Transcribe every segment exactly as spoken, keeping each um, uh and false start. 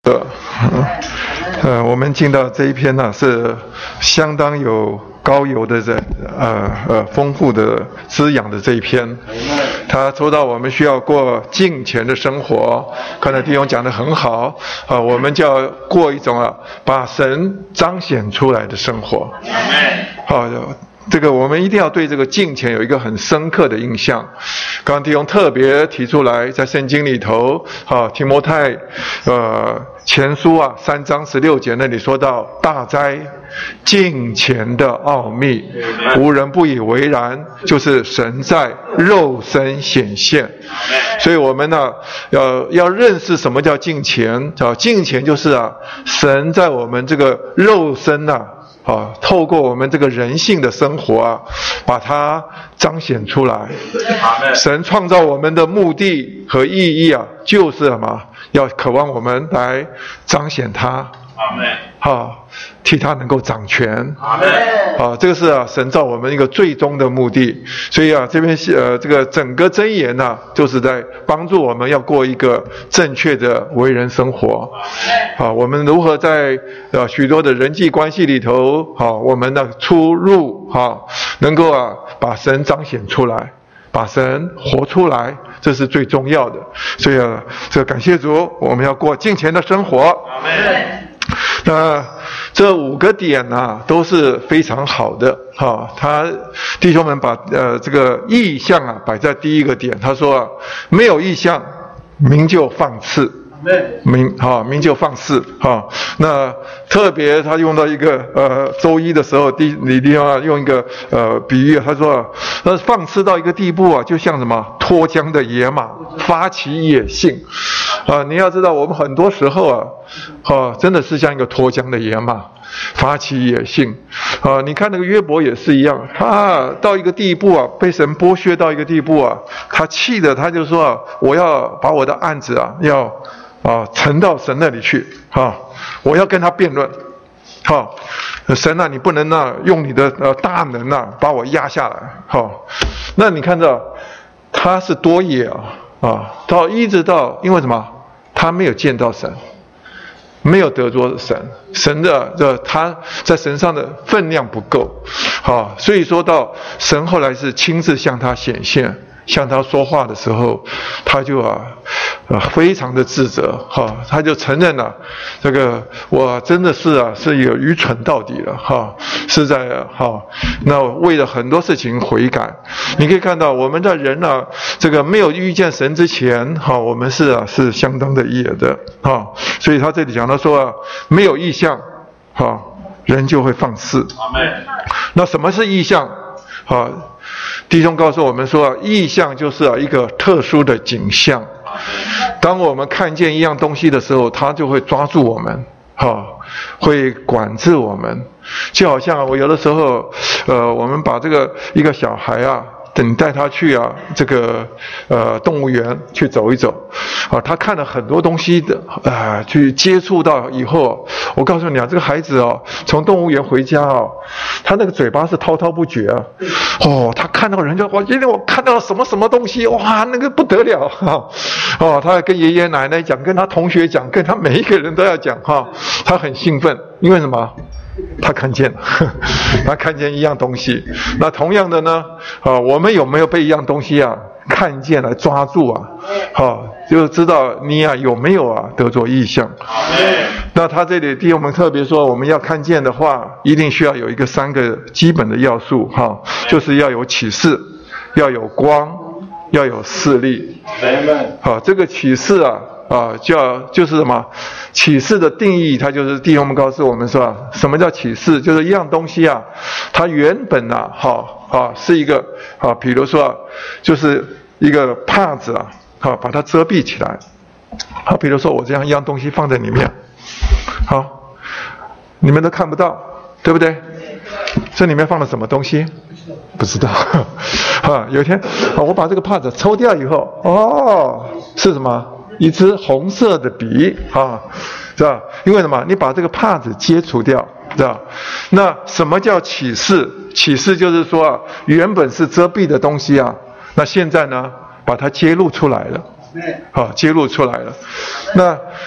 呃，呃，我们进到这一篇呢、啊，是相当有高油的这呃呃丰富的滋养的这一篇。他说到我们需要过敬虔的生活，刚才弟兄讲得很好啊、呃，我们就要过一种啊把神彰显出来的生活。好、啊，这个我们一定要对这个敬虔有一个很深刻的印象。刚刚弟兄特别提出来，在圣经里头，啊，提摩太，呃，前书啊三章十六节那里说到大哉敬虔的奥秘，无人不以为然，就是神在肉身显现。所以我们呢，要要认识什么叫敬虔啊？敬虔就是啊，神在我们这个肉身呐、啊。啊，透过我们这个人性的生活啊，把它彰显出来。神创造我们的目的和意义啊，就是什么？要渴望我们来彰显它。啊，替他能够掌权。啊，这个是啊，神造我们一个最终的目的。所以啊，这边呃，这个整个箴言呢、啊，就是在帮助我们要过一个正确的为人生活。啊，我们如何在呃许多的人际关系里头，啊，我们的出入啊，能够啊把神彰显出来，把神活出来，这是最重要的。所以啊，这感谢主，我们要过敬虔的生活。阿们。那这五个点呢、啊，都是非常好的哈、哦。他弟兄们把呃这个意象啊摆在第一个点，他说、啊、没有意象，民就放肆。民哈民就放肆哈，那特别他用到一个呃周一的时候，第你地方用一个呃比喻，他说那放肆到一个地步啊，就像什么脱缰的野马发起野性啊！你要知道，我们很多时候啊，啊真的是像一个脱缰的野马发起野性啊！你看那个约伯也是一样，他到一个地步啊，被神剥削到一个地步啊，他气的他就说、啊、我要把我的案子啊要。啊，呈到神那里去，哈、啊，我要跟他辩论，哈、啊，神啊，你不能啊用你的呃大能啊把我压下来，哈、啊，那你看到他是多野啊，啊，到一直到因为什么？他没有见到神，没有得着神，神的这他在神上的分量不够，啊，所以说到神后来是亲自向他显现。向他说话的时候，他就啊，呃，非常的自责，哈、啊，他就承认了，这个我真的是啊，是有愚蠢到底了，哈、啊，是在哈、啊，那为了很多事情悔改。你可以看到，我们的人呢、啊，这个没有遇见神之前，哈、啊，我们是啊，是相当的野的，哈、啊，所以他这里讲到说啊，没有意象，哈、啊，人就会放肆。那什么是意象？啊，弟兄告诉我们说啊，意象就是啊一个特殊的景象。当我们看见一样东西的时候，它就会抓住我们，哈、啊，会管制我们。就好像我有的时候，呃，我们把这个一个小孩啊，等带他去啊，这个呃动物园去走一走，啊，他看了很多东西的，啊、呃，去接触到以后，我告诉你啊，这个孩子哦，从动物园回家哦，他那个嘴巴是滔滔不绝啊，哦，他看到人就哇，因为我看到了什么什么东西，哇，那个不得了哈，哦，他跟爷爷奶奶讲，跟他同学讲，跟他每一个人都要讲哈，他很兴奋，因为什么？他看见了，他看见一样东西。那同样的呢，啊，我们有没有被一样东西啊看见来抓住啊？好，就知道你啊有没有啊得着意象。那他这里弟兄们特别说，我们要看见的话，一定需要有一个三个基本的要素哈，就是要有启示，要有光，要有视力。好，这个启示啊。啊，叫就是什么？启示的定义，它就是弟兄们告诉我们说，什么叫启示？就是一样东西啊，它原本啊，好啊，是一个啊，比如说，就是一个帕子啊，好，把它遮蔽起来。好，比如说我这样一样东西放在里面，好，你们都看不到，对不对？这里面放了什么东西？不知道。啊，有一天啊，我把这个帕子抽掉以后，哦，是什么？一支红色的笔啊，是吧？因为什么？你把这个帕子揭除掉，知道？那什么叫启示？启示就是说啊，原本是遮蔽的东西啊，那现在呢，把它揭露出来了，啊，揭露出来了。那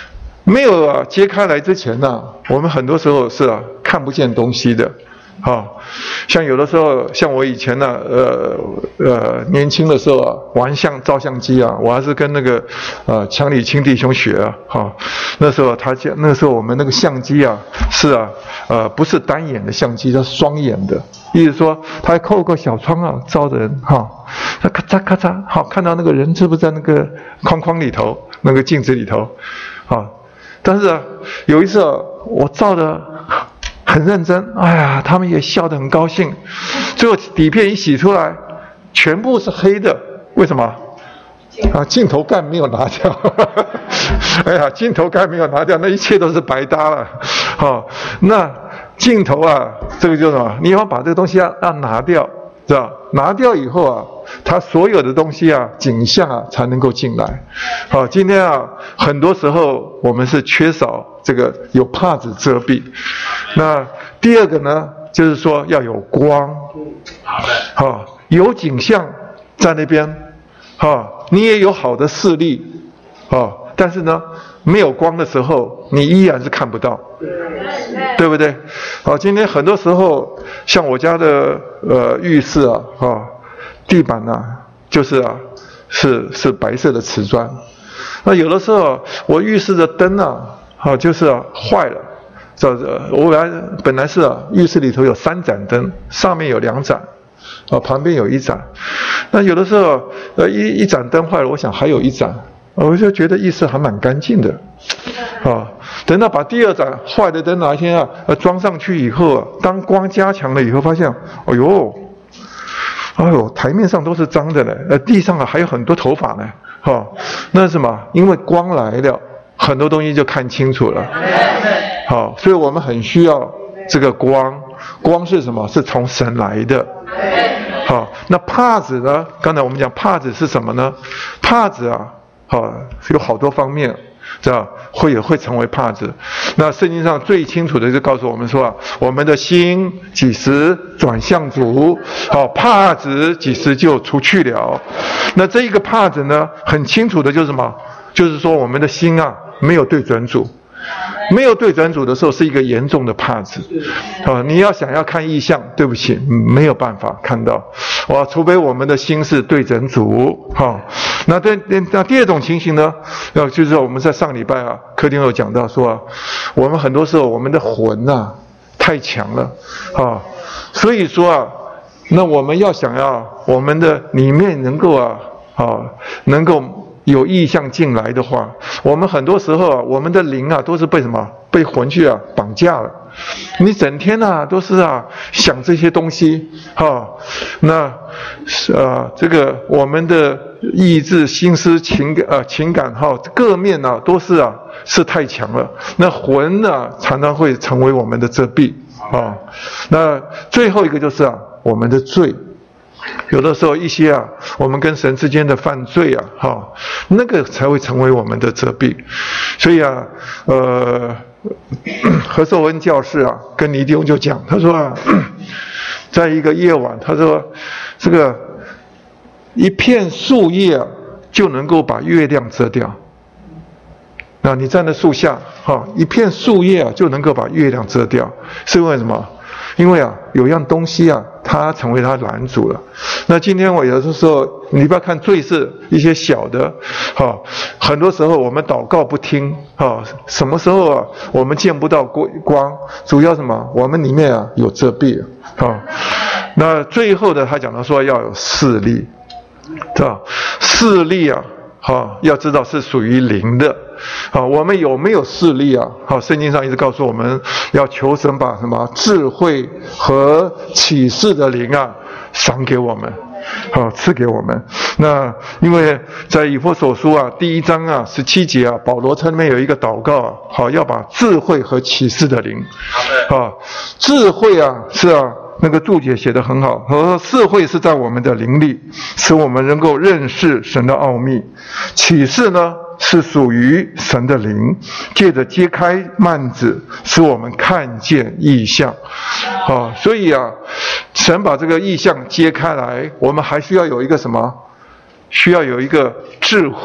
没有啊揭开来之前呢、啊，我们很多时候是啊看不见东西的。啊，像有的时候，像我以前呢、啊，呃呃，年轻的时候啊，玩相照相机啊，我还是跟那个呃强理清弟兄学啊，哈、啊，那时候他讲，那时候我们那个相机啊，是啊，呃，不是单眼的相机，它是双眼的，意思说他还扣个小窗啊，照着人哈，他、啊、咔嚓咔嚓，好看到那个人是不是在那个框框里头，那个镜子里头，啊，但是啊，有一次、啊、我照的。很认真，哎呀，他们也笑得很高兴。最后底片一洗出来，全部是黑的，为什么？啊，镜头盖没有拿掉。哎呀，镜头盖没有拿掉，那一切都是白搭了。哦，那镜头啊，这个叫什么？你要把这个东西要要拿掉，知道？拿掉以后啊，它所有的东西啊，景象啊，才能够进来。好、哦，今天啊，很多时候我们是缺少这个有帕子遮蔽。那第二个呢，就是说要有光，好、哦，有景象在那边，哈、哦，你也有好的视力，哦，但是呢，没有光的时候，你依然是看不到，对不对？好、哦，今天很多时候，像我家的呃浴室啊，哈、哦，地板啊，就是啊，是是白色的瓷砖，那有的时候我浴室的灯啊，啊、哦，就是啊坏了。这我本来本来是啊，浴室里头有三盏灯，上面有两盏，啊，旁边有一盏。那有的时候，呃，一一盏灯坏了，我想还有一盏，我就觉得浴室还蛮干净的，啊。等到把第二盏坏的灯哪一天啊，呃，装上去以后啊，当光加强了以后，发现，哎呦，哎呦，台面上都是脏的嘞，呃，地上啊还有很多头发呢，哈、哦，那是什么？因为光来了，很多东西就看清楚了。好，所以我们很需要这个光，光是什么？是从神来的。好，那帕子呢？刚才我们讲帕子是什么呢？帕子啊，好，有好多方面，知道会也会成为帕子。那圣经上最清楚的就告诉我们说啊，我们的心几时转向主，好，帕子几时就出去了。那这一个帕子呢，很清楚的就是什么？就是说我们的心啊，没有对准主。没有对准主的时候是一个严重的帕子，啊，你要想要看异象，对不起，没有办法看到，哇，除非我们的心是对准主，哈。那对那第二种情形呢，要就是我们在上礼拜啊，柯丁有讲到说啊，我们很多时候我们的魂啊太强了，啊，所以说啊，那我们要想要我们的里面能够啊，啊，能够。有意象进来的话，我们很多时候啊，我们的灵啊都是被什么？被魂去啊绑架了。你整天啊都是啊想这些东西，哈、哦，那呃这个我们的意志、心思、情感啊、呃、情感哈、哦、各面啊都是啊是太强了。那魂呢常常会成为我们的遮蔽啊、哦。那最后一个就是啊我们的罪。有的时候一些啊，我们跟神之间的犯罪啊，哈、哦，那个才会成为我们的遮蔽。所以啊，呃，何寿恩教士啊，跟尼弟兄就讲，他说啊，在一个夜晚，他说这个一片树叶啊，就能够把月亮遮掉。那你站在树下，哈、哦，一片树叶啊，就能够把月亮遮掉，是因为什么？因为啊，有样东西啊，它成为它拦阻了。那今天我有的时候，你不要看罪是一些小的，哈、哦，很多时候我们祷告不听，哈、哦，什么时候啊，我们见不到光？主要什么？我们里面啊有遮蔽，哈、哦。那最后的他讲到说要有视力，知道视力啊，哈、哦，要知道是属于灵的。好，我们有没有视力啊？好，圣经上一直告诉我们要求神把什么智慧和启示的灵啊赏给我们，好赐给我们。那因为在以弗所书啊第一章啊十七节啊，保罗他那边有一个祷告啊，好要把智慧和启示的灵，啊，智慧啊是啊。那个注解写得很好，他说智慧是在我们的灵里，使我们能够认识神的奥秘。启示呢是属于神的灵，借着揭开幔子，使我们看见异象。啊，所以啊，神把这个异象揭开来，我们还需要有一个什么？需要有一个智慧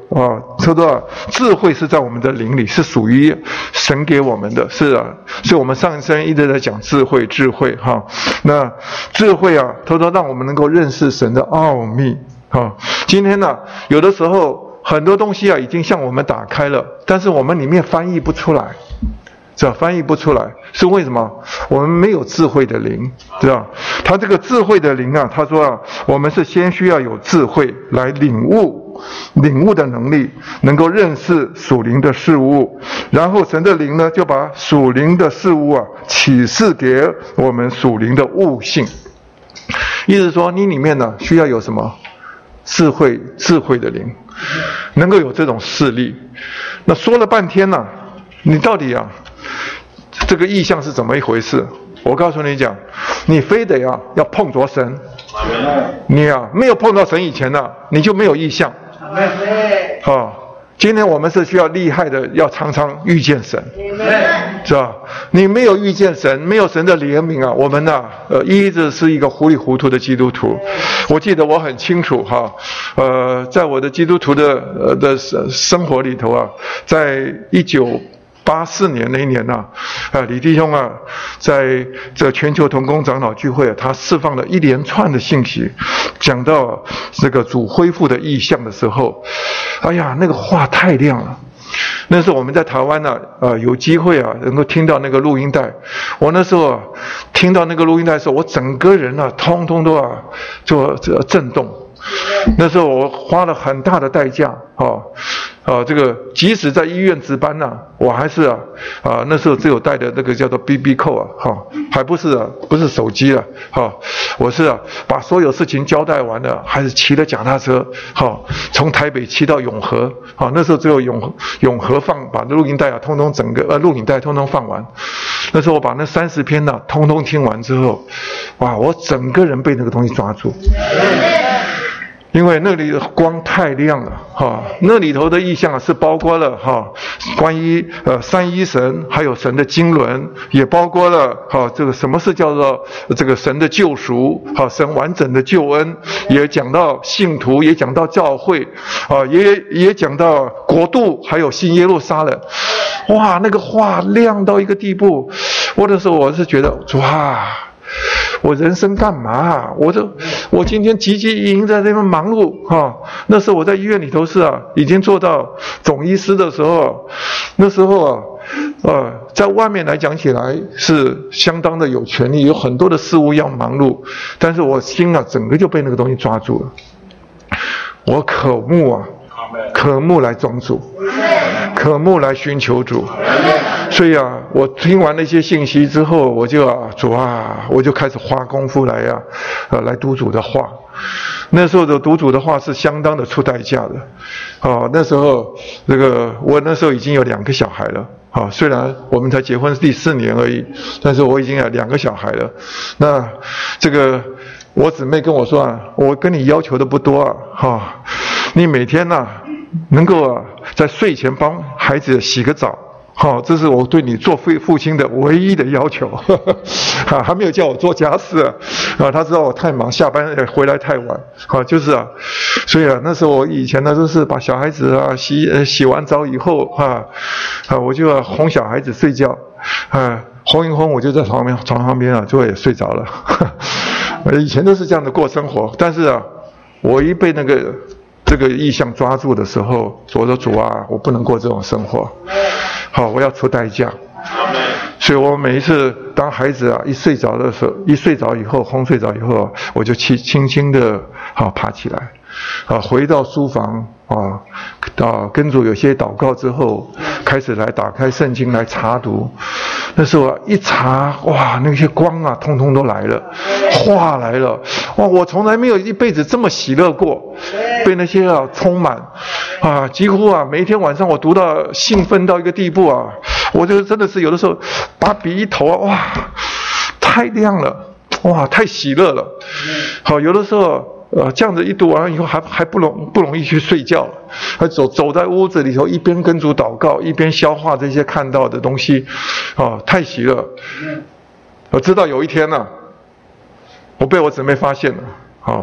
啊，说到智慧是在我们的灵里，是属于神给我们的，是啊，所以我们上一生一直在讲智慧，智慧哈。那智慧啊，他说让我们能够认识神的奥秘啊。今天呢、啊，有的时候很多东西啊，已经向我们打开了，但是我们里面翻译不出来。是吧？翻译不出来，是为什么？我们没有智慧的灵，知道？他这个智慧的灵啊，他说啊，我们是先需要有智慧来领悟，领悟的能力，能够认识属灵的事物，然后神的灵呢，就把属灵的事物啊启示给我们属灵的悟性。意思说，你里面呢需要有什么？智慧，智慧的灵，能够有这种视力。那说了半天呢、啊，你到底啊？这个意象是怎么一回事？我告诉你讲，你非得啊要碰着神，你啊没有碰到神以前呢、啊，你就没有意象。啊，今天我们是需要厉害的，要常常遇见神，是吧？你没有遇见神，没有神的怜悯啊，我们呢、啊，呃，一直是一个糊里糊涂的基督徒。我记得我很清楚哈，呃，在我的基督徒的呃的生活里头啊，在一九八四年那一年呐、啊，啊，李弟兄啊，在这全球同工长老聚会、啊，他释放了一连串的信息，讲到这个主恢复的意象的时候，哎呀，那个话太亮了。那时候我们在台湾呢、啊，呃，有机会啊，能够听到那个录音带。我那时候、啊、听到那个录音带的时候，我整个人啊，通通都啊，就这震动。那时候我花了很大的代价，哦。啊，这个即使在医院值班呢、啊，我还是啊啊那时候只有带的那个叫做 B B 扣啊，哈、哦，还不是啊，不是手机了，哈、哦，我是啊把所有事情交代完了，还是骑着脚踏车，哈、哦，从台北骑到永和，啊、哦，那时候只有永永和放把录音带啊，通通整个呃录影带通通放完，那时候我把那三十篇呢、啊，通通听完之后，哇，我整个人被那个东西抓住。因为那里的光太亮了，哈，那里头的意象啊是包括了哈，关于呃三一神，还有神的经纶，也包括了哈这个什么是叫做这个神的救赎，哈，神完整的救恩，也讲到信徒，也讲到教会，啊，也也讲到国度，还有新耶路撒冷，哇，那个话亮到一个地步，我那时候我是觉得哇。我人生干嘛、啊？我这我今天汲汲营营在这边忙碌哈、啊。那时候我在医院里头是啊，已经做到总医师的时候，那时候啊，呃，在外面来讲起来是相当的有权利，有很多的事物要忙碌，但是我心啊，整个就被那个东西抓住了。我渴慕啊，渴慕来装主，渴慕来寻求主。所以啊，我听完那些信息之后，我就啊，主啊，我就开始花功夫来啊，呃，来读主的话。那时候的读主的话是相当的出代价的，哦，那时候这个我那时候已经有两个小孩了，啊，虽然我们才结婚第四年而已，但是我已经有两个小孩了。那这个我姊妹跟我说啊，我跟你要求的不多啊，哈、哦，你每天呐、啊、能够啊在睡前帮孩子洗个澡。好、哦，这是我对你做父父亲的唯一的要求，呵呵啊，还没有叫我做家事啊，啊，他知道我太忙，下班回来太晚，啊，就是啊，所以啊，那时候我以前呢，就是把小孩子啊洗呃洗完澡以后啊，啊，我就要哄小孩子睡觉，啊，哄一哄我就在床边床旁边啊，就也睡着了，呵呵以前都是这样的过生活，但是啊，我一被那个这个意象抓住的时候，我说主啊，我不能过这种生活。好，我要出代价，所以我每一次当孩子啊一睡着的时候，一睡着以后，哄睡着以后，我就轻轻轻的啊爬起来，啊回到书房啊啊跟主有些祷告之后，开始来打开圣经来查读。那时候啊一查，哇，那些光啊通通都来了，话来了，哇，我从来没有一辈子这么喜乐过，被那些啊充满。啊，几乎啊，每一天晚上我读到兴奋到一个地步啊，我就真的是有的时候把笔一投啊，哇，太亮了，哇，太喜乐了。好，有的时候呃这样子一读完以后还还不容不容易去睡觉，还走走在屋子里头，一边跟主祷告，一边消化这些看到的东西，啊，太喜乐。我知道有一天呢、啊，我被我姊妹发现了，啊。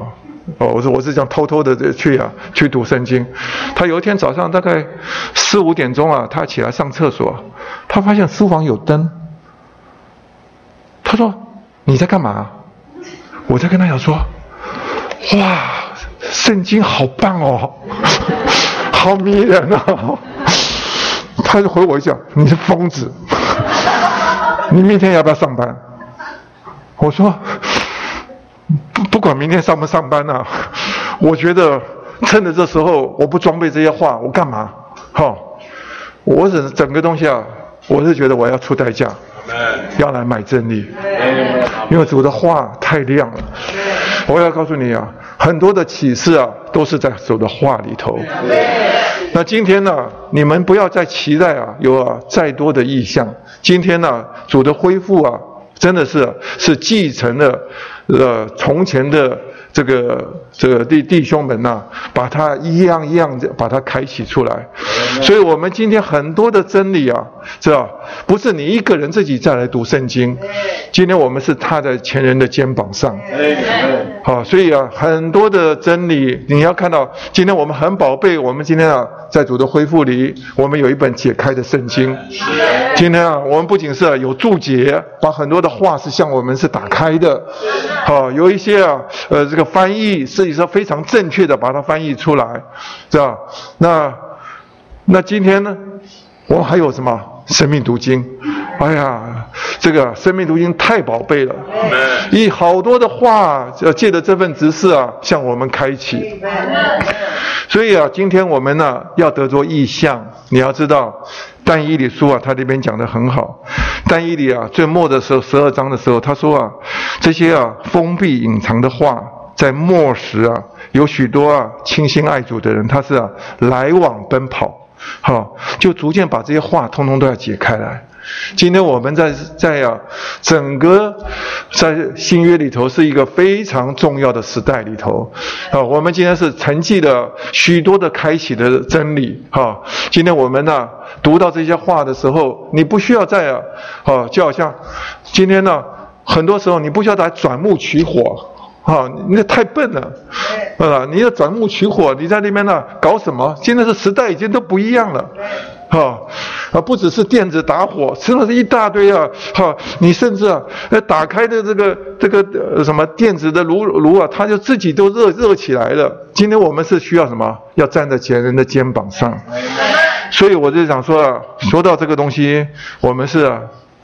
哦，我说我是这样偷偷的去啊去读圣经。他有一天早上大概四五点钟啊，他起来上厕所，他发现书房有灯。他说：“你在干嘛？”我在跟他讲说：“哇，圣经好棒哦，好迷人哦。”他就回我一下：“你是疯子，你明天要不要上班？”我说：“不不管明天上不上班啊，我觉得趁着这时候我不装备这些话，我干嘛？哈、哦，我整整个东西啊，我是觉得我要出代价，要来买真理，因为主的话太亮了。我要告诉你啊，很多的启示啊，都是在主的话里头。那今天呢、啊，你们不要再期待啊，有啊再多的意象。今天呢、啊，主的恢复啊。”真的是是继承了，呃，从前的这个这个弟弟兄们呐、啊，把它一样一样的把它开启出来。所以我们今天很多的真理啊，知道不是你一个人自己再来读圣经，今天我们是踏在前人的肩膀上。好、啊，所以啊，很多的真理你要看到，今天我们很宝贝，我们今天啊，在主的恢复里，我们有一本解开的圣经。今天啊，我们不仅是、啊、有注解，把很多的话是向我们是打开的，好、啊，有一些啊，呃，这个翻译实际上非常正确的把它翻译出来，是吧？那那今天呢，我们还有什么生命读经？哎呀，这个生命读经太宝贝了，以好多的话，呃，借着这份执事啊，向我们开启。所以啊，今天我们呢、啊、要得着异象，你要知道。但以理书啊，他这边讲得很好。但以理啊，最末的时候，十二章的时候，他说啊，这些啊封闭隐藏的话，在末时啊，有许多啊倾心爱主的人，他是啊来往奔跑，好，就逐渐把这些话通通都要解开来。今天我们在在啊整个在新约里头是一个非常重要的时代里头啊，我们今天是承继了许多的开启的真理啊。今天我们呢、啊、读到这些话的时候，你不需要再啊啊，就好像今天呢，很多时候你不需要再转目取火。啊，你太笨了，啊！你要转目取火，你在那边呢搞什么？现在的时代已经都不一样了，啊啊！不只是电子打火，真的是一大堆啊！哈、啊，你甚至啊，打开的这个这个、呃、什么电子的炉炉啊，它就自己都热热起来了。今天我们是需要什么？要站在前人的肩膀上。所以我就想说啊，说到这个东西，我们是啊，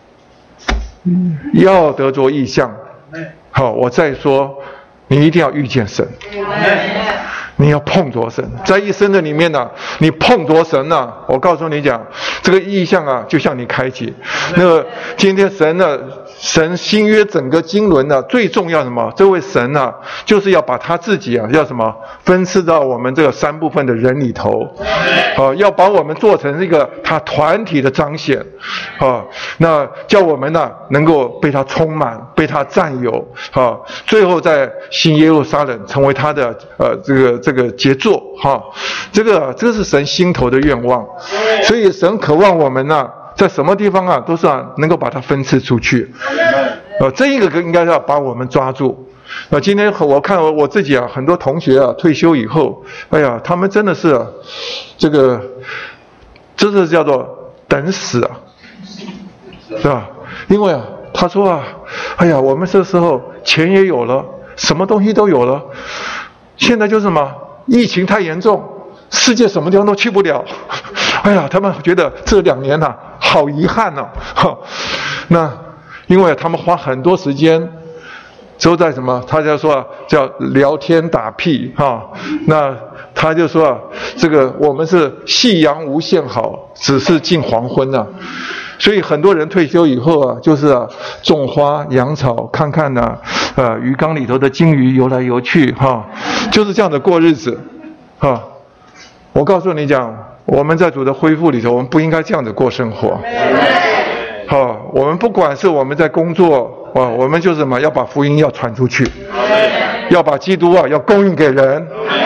要得着异象。好，我再说，你一定要遇见神，你要碰着神，在一生的里面呢、啊，你碰着神呢、啊，我告诉你讲，这个意象啊，就像你开启。那个今天神呢、啊，神新约整个经纶呢，最重要什么？这位神呢、啊，就是要把他自己啊，要什么分赐到我们这个三部分的人里头，啊，要把我们做成一个他团体的彰显，啊，那叫我们呢、啊、能够被他充满，被他占有，啊，最后在新耶路撒冷成为他的呃这个这个杰作，哈、啊，这个这是神心头的愿望，所以神渴望我们呢、啊。在什么地方啊，都是啊，能够把它分赐出去。呃，这一个应该要把我们抓住。呃，今天我看我自己啊，很多同学啊，退休以后，哎呀，他们真的是、啊、这个，这是叫做等死啊，是吧？因为啊，他说啊，哎呀，我们这时候钱也有了，什么东西都有了，现在就是什么，疫情太严重，世界什么地方都去不了。哎呀，他们觉得这两年呐、啊，好遗憾呐、啊。那因为他们花很多时间都在什么？他就说叫聊天打屁哈、啊。那他就说这个我们是夕阳无限好，只是近黄昏呐、啊。所以很多人退休以后啊，就是啊种花养草，看看呢、啊，呃鱼缸里头的金鱼游来游去哈、啊，就是这样的过日子哈、啊。我告诉你讲。我们在主的恢复里头，我们不应该这样子过生活。好、哦，我们不管是我们在工作，啊，我们就是什么，要把福音要传出去，要把基督啊要供应给人，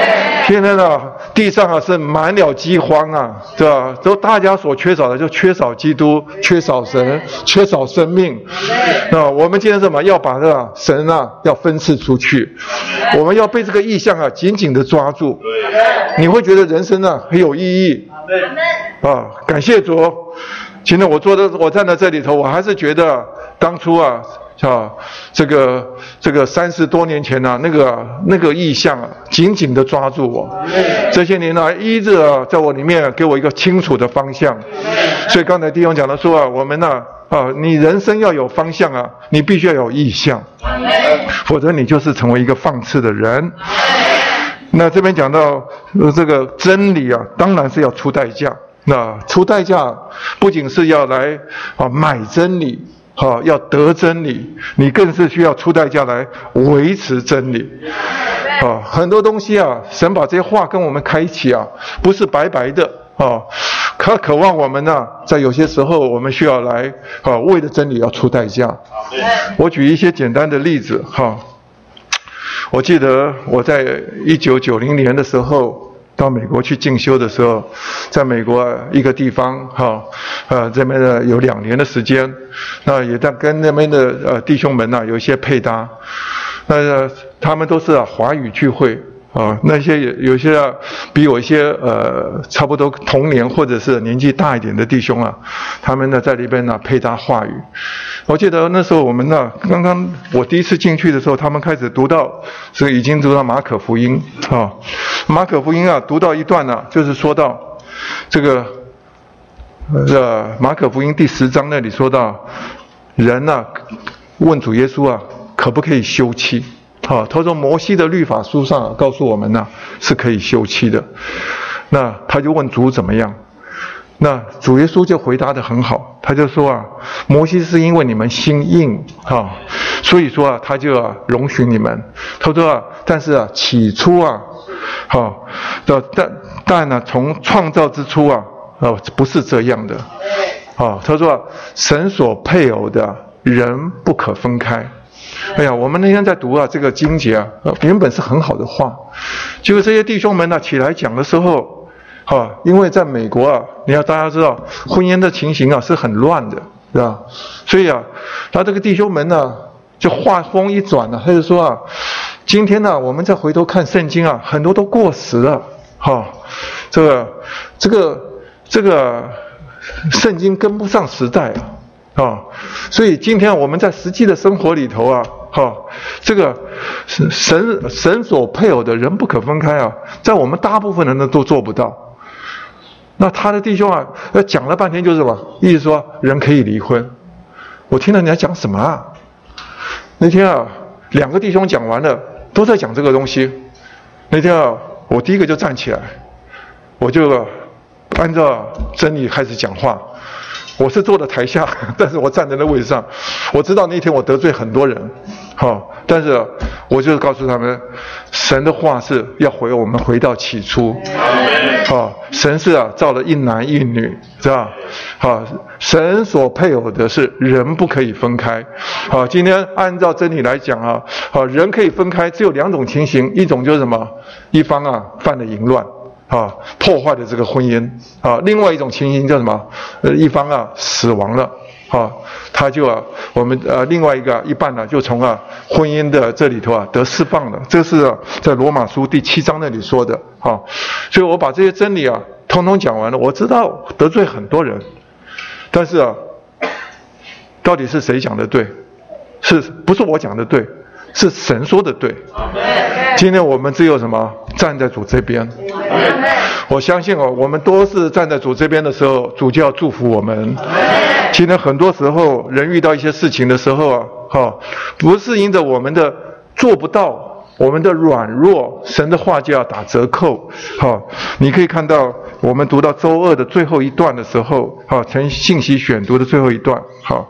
现在呢，地上啊是满了饥荒啊，对吧？都大家所缺少的就缺少基督，缺少神，缺少生命。那我们今天什么？要把这个神啊要分赐出去，我们要被这个意象啊紧紧的抓住。你会觉得人生啊很有意义啊！感谢主。今天我坐的，我站在这里头，我还是觉得当初啊。啊，这个这个三十多年前呢、啊，那个那个意象啊，紧紧的抓住我。这些年呢、啊，一直啊，在我里面给我一个清楚的方向。所以刚才弟兄讲的说啊，我们呢啊，啊，你人生要有方向啊，你必须要有意向，否则你就是成为一个放肆的人。那这边讲到、呃、这个真理啊，当然是要出代价。那出代价不仅是要来啊买真理。好、哦，要得真理，你更是需要出代价来维持真理。啊、哦，很多东西啊，神把这些话跟我们开启啊，不是白白的啊、哦，他渴望我们呢、啊，在有些时候我们需要来啊，为了真理要出代价。我举一些简单的例子哈、哦，我记得我在一九九零年的时候。到美国去进修的时候，在美国一个地方，哈，呃，这边的有两年的时间，那也在跟那边的呃弟兄们呐、啊、有一些配搭，那、呃、他们都是啊华语聚会啊，那些有有些啊比我一些呃差不多同年或者是年纪大一点的弟兄啊，他们呢在里边呢配搭话语。我记得那时候我们呢，刚刚我第一次进去的时候，他们开始读到，是已经读到马可福音啊。马可福音啊，读到一段呢、啊，就是说到这个，呃，马可福音第十章那里说到，人呢、啊、问主耶稣啊，可不可以休妻？啊，他说摩西的律法书上、啊、告诉我们呢、啊，是可以休妻的。那他就问主怎么样？那主耶稣就回答得很好，他就说啊，摩西是因为你们心硬啊，所以说啊，他就啊容许你们。他说啊，但是啊，起初啊，好、啊，但但呢、啊，从创造之初啊，啊不是这样的。啊，他说、啊、神所配偶的人不可分开。哎呀，我们那天在读啊这个经节啊，原本是很好的话，结果这些弟兄们呢、啊、起来讲的时候。啊，因为在美国啊，你要大家知道，婚姻的情形啊是很乱的，是吧？所以啊，他这个弟兄们呢，就话锋一转呢、啊，他就说啊，今天呢、啊，我们再回头看圣经啊，很多都过时了，哈、啊，这个这个这个圣经跟不上时代啊，啊，所以今天我们在实际的生活里头啊。好、哦，这个神神所配偶的人不可分开啊，在我们大部分人呢都做不到。那他的弟兄啊，讲了半天就是什么意思？说人可以离婚。我听了你在讲什么啊？那天啊，两个弟兄讲完了，都在讲这个东西。那天啊，我第一个就站起来，我就按照真理开始讲话。我是坐在台下，但是我站在那位置上。我知道那天我得罪很多人，好、哦，但是我就告诉他们，神的话是要回我们回到起初，好、哦，神是啊造了一男一女，是吧？好、哦，神所配偶的是人不可以分开。好、哦，今天按照真理来讲啊，好、哦，人可以分开，只有两种情形，一种就是什么，一方啊犯了淫乱。啊，破坏了这个婚姻啊！另外一种情形叫什么？呃，一方啊死亡了啊，他就啊，我们呃另外一个、啊、一半呢、啊，就从啊婚姻的这里头啊得释放了。这是、啊、在罗马书第七章那里说的啊。所以我把这些真理啊通通讲完了。我知道得罪很多人，但是啊，到底是谁讲的对？是不是我讲的对？是神说的对。今天我们只有什么？站在主这边。我相信哦，我们都是站在主这边的时候，主就要祝福我们。今天很多时候，人遇到一些事情的时候啊，哈，不是因着我们的做不到，我们的软弱，神的话就要打折扣。哈，你可以看到，我们读到周二的最后一段的时候，哈，从信息选读的最后一段，哈。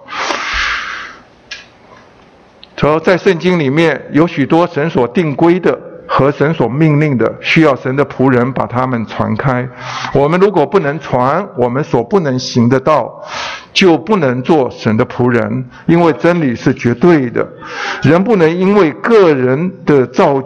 然后在圣经里面有许多神所定规的和神所命令的，需要神的仆人把他们传开。我们如果不能传我们所不能行的道，就不能做神的仆人，因为真理是绝对的。人不能因为个人的造就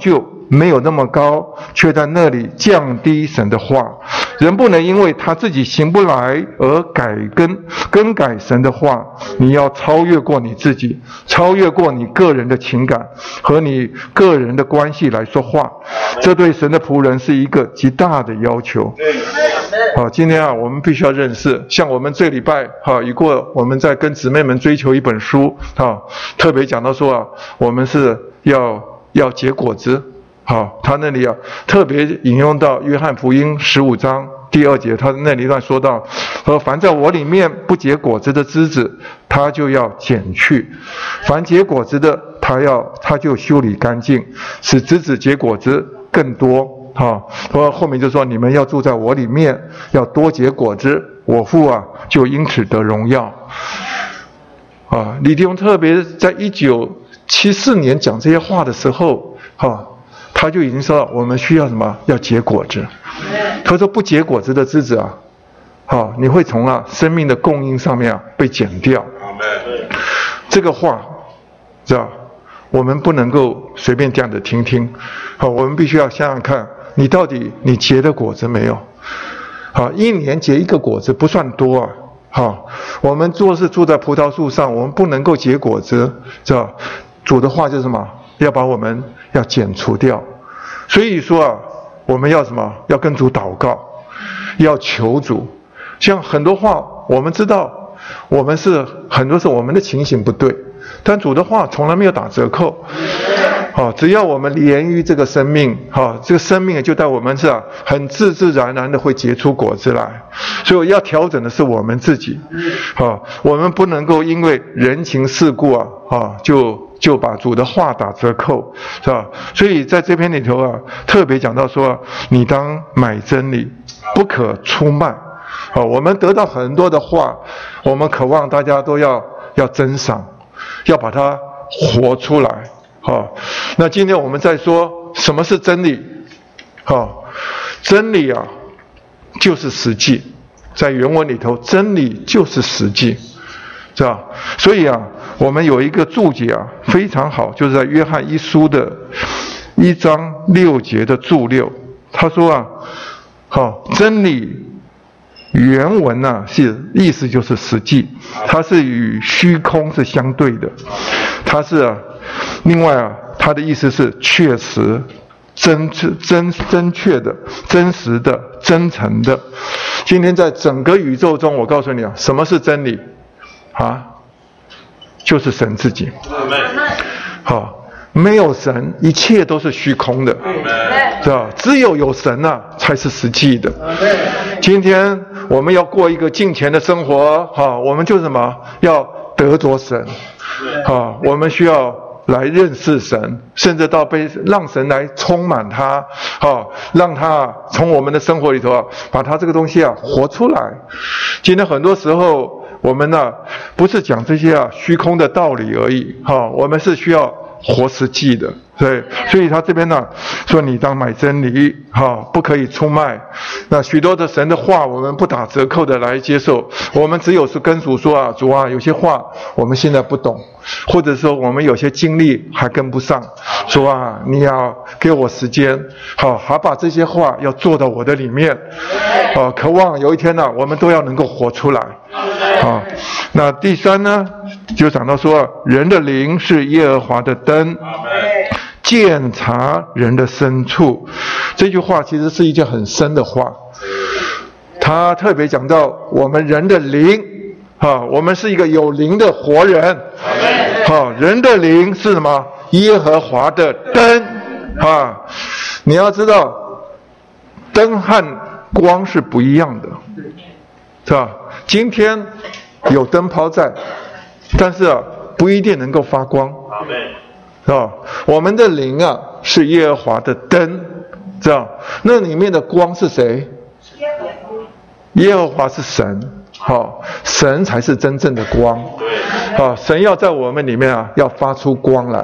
没有那么高，却在那里降低神的话。人不能因为他自己行不来而改更更改神的话，你要超越过你自己，超越过你个人的情感和你个人的关系来说话，这对神的仆人是一个极大的要求。好，今天啊，我们必须要认识，像我们这礼拜哈，一过我们在跟姊妹们追求一本书哈，特别讲到说啊，我们是要要结果子。好，他那里啊特别引用到约翰福音十五章第二节，他那里一段说到，说凡在我里面不结果子的枝子，他就要剪去；凡结果子的，他要他就修理干净，使枝子结果子更多。哈，说后面就说你们要住在我里面，要多结果子，我父啊就因此得荣耀。啊，李弟兄特别在一九七四年讲这些话的时候，哈。他就已经说我们需要什么？要结果子。他说不结果子的枝子啊，好，你会从啊生命的供应上面啊被剪掉。这个话，知道？我们不能够随便这样的听听。好，我们必须要想想看，你到底你结的果子没有？好，一年结一个果子不算多啊。好，我们做事住在葡萄树上，我们不能够结果子，知道？主的话就是什么？要把我们要剪除掉。所以说啊，我们要什么？要跟主祷告，要求主。像很多话我们知道，我们是很多时候我们的情形不对，但主的话从来没有打折扣。好，只要我们连于这个生命，好，这个生命就在我们是啊，很自自然然的会结出果子来。所以要调整的是我们自己，好，我们不能够因为人情世故啊，啊，就就把主的话打折扣，是吧？所以在这篇里头啊，特别讲到说，你当买真理，不可出卖。好，我们得到很多的话，我们渴望大家都要要珍赏，要把它活出来。好，那今天我们在说什么是真理？好，真理啊，就是实际。在原文里头，真理就是实际，是吧？所以啊，我们有一个注解啊，非常好，就是在约翰一书的一章六节的注六，他说啊，好，真理原文啊是意思就是实际，它是与虚空是相对的，它是啊，另外啊，它的意思是确实、真真真确的、真实的、真诚的。今天在整个宇宙中，我告诉你啊，什么是真理？啊，就是神自己。好，没有神，一切都是虚空的，是吧？只有有神啊，才是实际的。今天我们要过一个敬虔的生活，好，我们就什么？要得着神，好，我们需要来认识神，甚至到被让神来充满他，好，让他从我们的生活里头啊，把他这个东西啊活出来。今天很多时候我们呢、啊，不是讲这些啊虚空的道理而已，好，我们是需要活实际的。对，所以他这边呢说你当买真理，好，不可以出卖。那许多的神的话，我们不打折扣的来接受，我们只有是跟主说啊，主啊，有些话我们现在不懂，或者说我们有些经历还跟不上，说啊，你要给我时间，好，还把这些话要做到我的里面，啊，渴望有一天呢、啊，我们都要能够活出来。好，那第三呢，就讲到说，人的灵是耶和华的灯，鉴察人的深处。这句话其实是一件很深的话，他特别讲到我们人的灵，啊，我们是一个有灵的活人，好，人的灵是什么？耶和华的灯，啊，你要知道，灯和光是不一样的，是吧？今天有灯泡在，但是啊，不一定能够发光，是吧？我们的灵啊，是耶和华的灯，知道？那里面的光是谁？耶和华是神，好，神才是真正的光，好，神要在我们里面啊，要发出光来，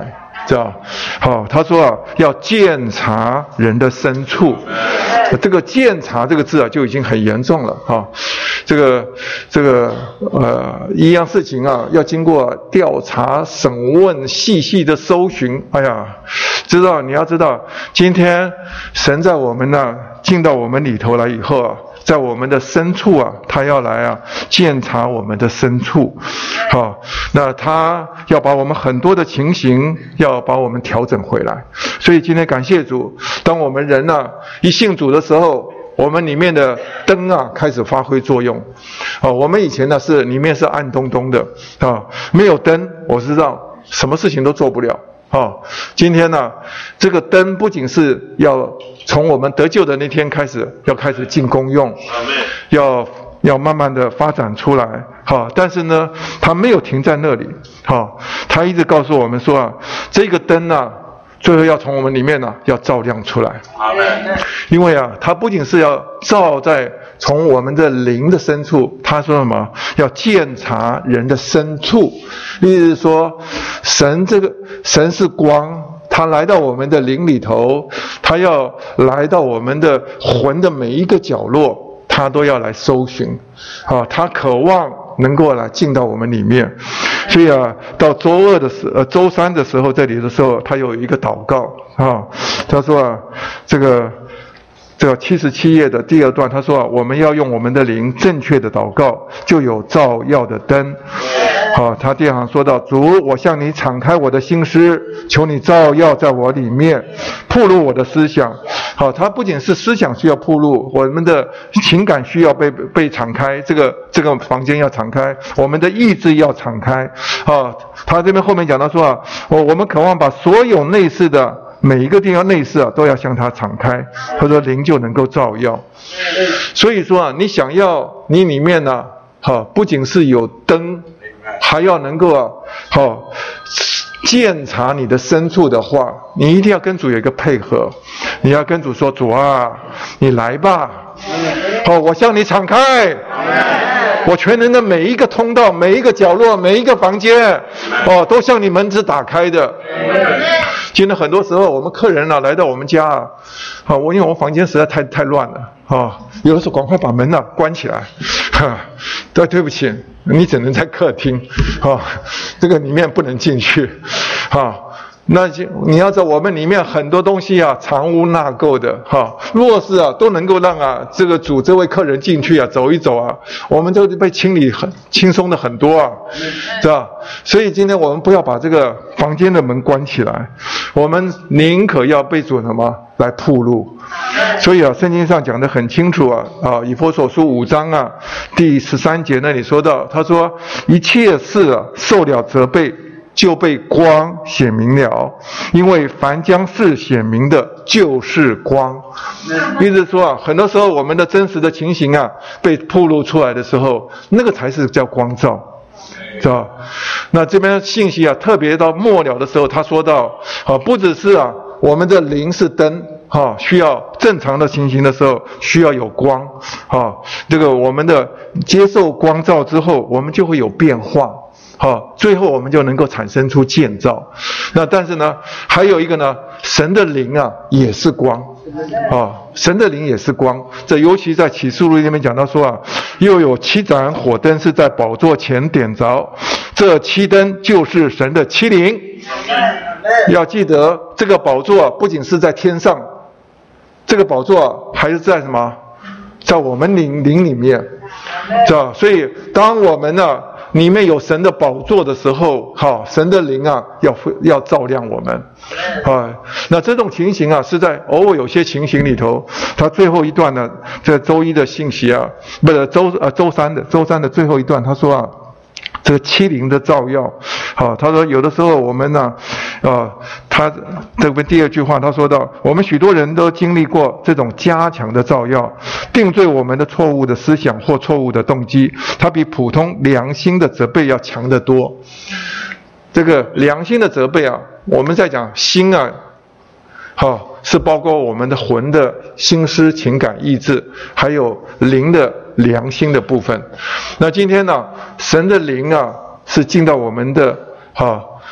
知道？好，他说啊，要鉴察人的深处。这个鉴察这个字啊，就已经很严重了哈。这个这个呃，一样事情啊，要经过调查、审问、细细的搜寻。哎呀，知道你要知道，今天神在我们那进到我们里头来以后啊，在我们的深处啊，他要来啊鉴察我们的深处。好，那他要把我们很多的情形，要把我们调整回来。所以今天感谢主，当我们人啊一信主的时候，我们里面的灯啊开始发挥作用。啊，我们以前呢是里面是暗咚咚的啊，没有灯，我知道什么事情都做不了。啊，今天呢，这个灯不仅是要从我们得救的那天开始，要开始进功用，要要慢慢的发展出来。好，但是呢，它没有停在那里。好，它一直告诉我们说啊，这个灯啊，最后要从我们里面呢、啊、要照亮出来。因为啊，它不仅是要照在从我们的灵的深处，他说什么？要鉴察人的深处，意思是说，神这个神是光，他来到我们的灵里头，他要来到我们的魂的每一个角落，他都要来搜寻，啊，他渴望能够来进到我们里面。所以啊，到周二的时呃周三的时候，这里的时候，他有一个祷告啊，他说啊，这个。这个七十七页的第二段，他说啊，我们要用我们的灵正确的祷告，就有照耀的灯。好，他第二行说到，主，我向你敞开我的心思，求你照耀在我里面，暴露我的思想。好，他不仅是思想需要暴露，我们的情感需要被被敞开，这个这个房间要敞开，我们的意志要敞开。啊，他这边后面讲到说啊，我我们渴望把所有内室的每一个地方内室啊，都要向他敞开，他说灵就能够照耀。所以说啊，你想要你里面呢、啊，好，不仅是有灯，还要能够啊，好鉴察你的深处的话，你一定要跟主有一个配合，你要跟主说，主啊，你来吧，好，我向你敞开。我全能的每一个通道，每一个角落，每一个房间，哦，都向你门子打开的。今天很多时候，我们客人啊来到我们家啊，啊，我因为我们房间实在太太乱了啊，有的时候赶快把门啊关起来，哈，对，对不起，你只能在客厅，啊，这个里面不能进去，啊。那就你要知道，我们里面很多东西啊，藏污纳垢的哈。若是啊，都能够让啊这个主这位客人进去啊，走一走啊，我们就被清理很轻松的很多啊，是吧？所以今天我们不要把这个房间的门关起来，我们宁可要被主什么来铺路。所以啊，圣经上讲得很清楚啊，啊，以弗所书五章啊第十三节那里说到，他说一切事啊受了责备，就被光显明了，因为凡将事显明的，就是光。意思说啊，很多时候我们的真实的情形啊，被暴露出来的时候，那个才是叫光照，知道？那这边信息啊，特别到末了的时候，他说到，啊，不只是啊，我们的灵是灯，哈，需要正常的情形的时候，需要有光，哈，这个我们的接受光照之后，我们就会有变化。好，最后我们就能够产生出建造。那但是呢，还有一个呢，神的灵啊也是光，啊，神的灵也是光。这尤其在启示录里面讲到说啊，又有七盏火灯是在宝座前点着，这七灯就是神的七灵。要记得，这个宝座不仅是在天上，这个宝座还是在什么？在我们灵灵里面，知道？所以当我们呢，里面有神的宝座的时候，好，神的灵啊，要要照亮我们，啊，那这种情形啊，是在偶尔有些情形里头，他最后一段呢，这周一的信息啊，不是周呃周三的周三的最后一段，他说啊，这个七灵的照耀，好，他说有的时候我们呢，啊，他这边第二句话他说到，我们许多人都经历过这种加强的照耀，定罪我们的错误的思想或错误的动机，它比普通良心的责备要强得多。这个良心的责备啊，我们在讲心啊，好，是包括我们的魂的心思、情感、意志，还有灵的良心的部分。那今天呢，神的灵啊，是进到我们的啊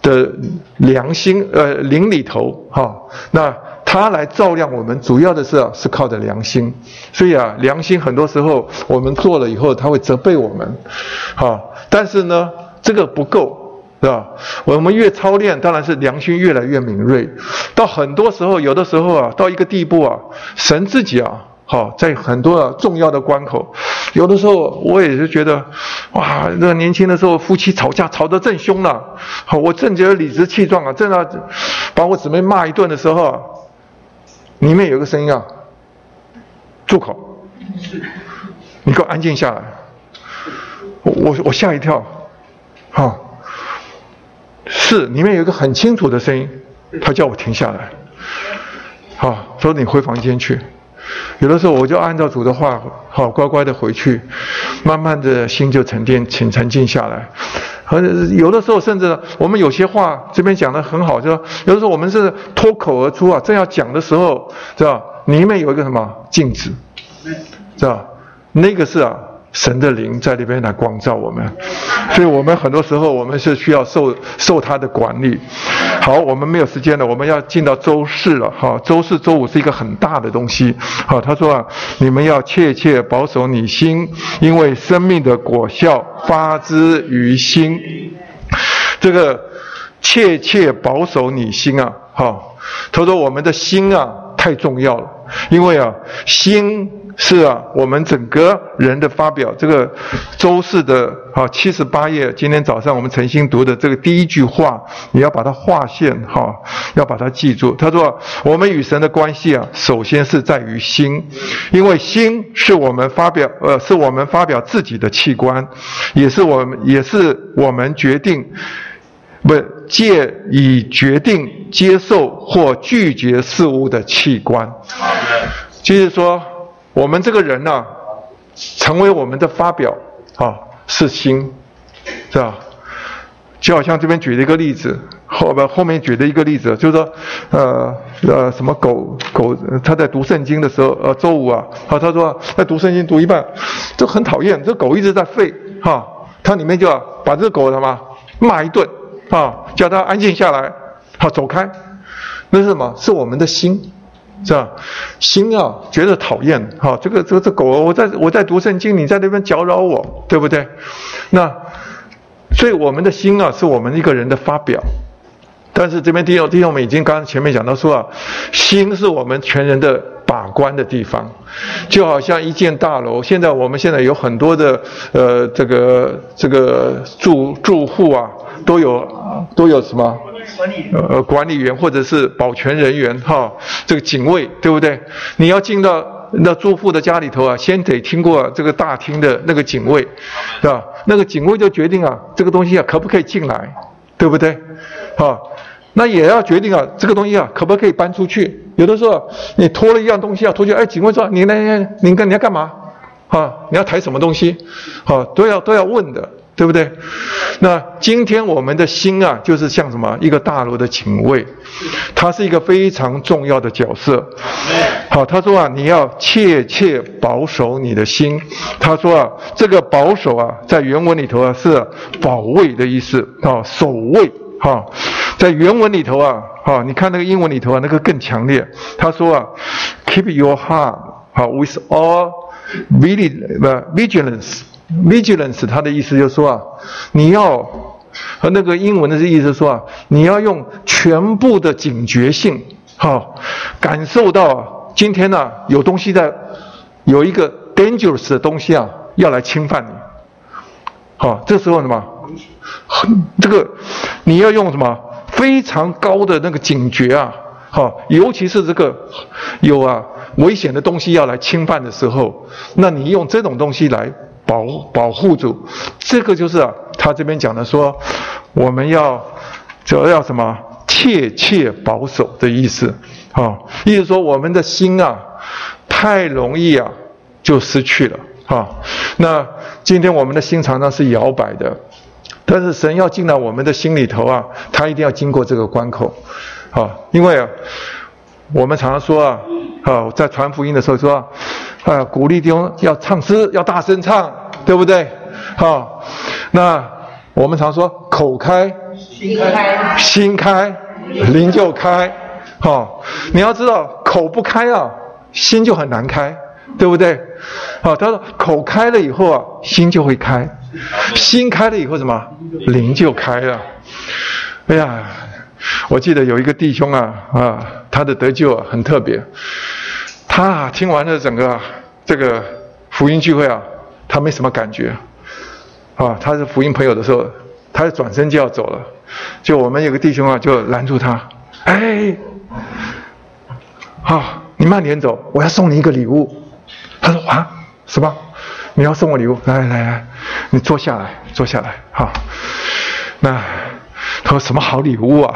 的良心，呃，灵里头，哈、哦，那他来照亮我们，主要的是啊，是靠着良心。所以啊，良心很多时候我们做了以后，他会责备我们，哈、哦，但是呢，这个不够。是吧？我们越操练，当然是良心越来越敏锐。到很多时候，有的时候啊，到一个地步啊，神自己啊，好、哦，在很多、啊、重要的关口，有的时候我也是觉得，哇，那年轻的时候夫妻吵架吵得正凶了，好，我正觉得理直气壮啊，正要把我姊妹骂一顿的时候啊，里面有个声音啊，住口，你给我安静下来。我我吓一跳，好、哦。是，里面有一个很清楚的声音，他叫我停下来，好，说你回房间去。有的时候我就按照主的话，好，乖乖的回去，慢慢的心就沉淀、沉沉静下来。和有的时候甚至我们有些话这边讲的很好，就说有的时候我们是脱口而出啊，正要讲的时候，知道里面有一个什么镜子，知道那个是啊。神的灵在那边来光照我们，所以我们很多时候我们是需要受受他的管理。好，我们没有时间了，我们要进到周四了。哈，周四周五是一个很大的东西。好，他说啊，你们要切切保守你心，因为生命的果效发之于心。这个切切保守你心啊，好，他说我们的心啊太重要了，因为啊心。是啊，我们整个人的发表，这个周四的啊七十八页，今天早上我们诚心读的这个第一句话，你要把它划线哈，要把它记住。他说，我们与神的关系啊，首先是在于心，因为心是我们发表呃，是我们发表自己的器官，也是我们也是我们决定。不借以决定接受或拒绝事物的器官，就是说。我们这个人呢、啊，成为我们的发表啊，是心，是吧？就好像这边举了一个例子，后边后面举了一个例子，就是说，呃呃，什么狗狗，他在读圣经的时候，呃，周五啊，啊，他说在读圣经读一半，就很讨厌，这狗一直在吠，哈、啊，他里面就要把这个狗什么骂一顿，啊，叫他安静下来，好、啊、走开，那是什么？是我们的心。是吧？心啊，觉得讨厌，哈、哦，这个这个这狗，我在我在读圣经，你在那边搅扰我，对不对？那所以我们的心啊，是我们一个人的发表。但是这边弟兄弟兄们已经刚刚前面讲到说啊，心是我们全人的把关的地方，就好像一间大楼，现在我们现在有很多的呃这个这个住住户啊，都有都有什么？呃，管理员或者是保全人员哈，这个警卫对不对？你要进到那住户的家里头啊，先得听过这个大厅的那个警卫，是吧？那个警卫就决定啊，这个东西啊可不可以进来，对不对？哈，那也要决定啊，这个东西啊可不可以搬出去？有的时候你拖了一样东西啊拖去，哎，警卫说你来，你跟你要干嘛？啊，你要抬什么东西？啊，都要都要问的。对不对？那今天我们的心啊，就是像什么一个大楼的警卫，他是一个非常重要的角色。好，他说啊，你要切切保守你的心。他说啊，这个保守啊，在原文里头啊是保卫的意思啊，守卫哈。在原文里头啊，哈，你看那个英文里头啊，那个更强烈。他说啊 ，keep your heart 好 with all vigilance。vigilance， 他的意思就是说啊，你要和那个英文的意思说啊，你要用全部的警觉性，好，感受到啊，今天呢、啊、有东西在，有一个 dangerous 的东西啊要来侵犯你，好，这时候什么，这个你要用什么非常高的那个警觉啊，好，尤其是这个有啊危险的东西要来侵犯的时候，那你用这种东西来。保保护住，这个就是啊，他这边讲的说，我们要就要什么切切保守的意思啊、哦，意思说我们的心啊，太容易啊就失去了啊、哦。那今天我们的心常常是摇摆的，但是神要进到我们的心里头啊，他一定要经过这个关口啊、哦，因为啊，我们常常说啊，啊，在传福音的时候说。啊，鼓励弟兄要唱诗，要大声唱，对不对？好、哦，那我们常说口开， 心开， 心开，灵就开。哦，你要知道，口不开啊，心就很难开，对不对？哦，他说口开了以后啊，心就会开，心开了以后什么？灵就开了。哎呀，我记得有一个弟兄啊啊，他的得救啊很特别，他啊听完了整个、啊、这个福音聚会啊，他没什么感觉啊，他是福音朋友的时候，他转身就要走了，就我们有个弟兄啊就拦住他，哎，好、啊，你慢点走，我要送你一个礼物。他说啊，什么？你要送我礼物？来来来，你坐下来，坐下来，好。那他说什么好礼物啊？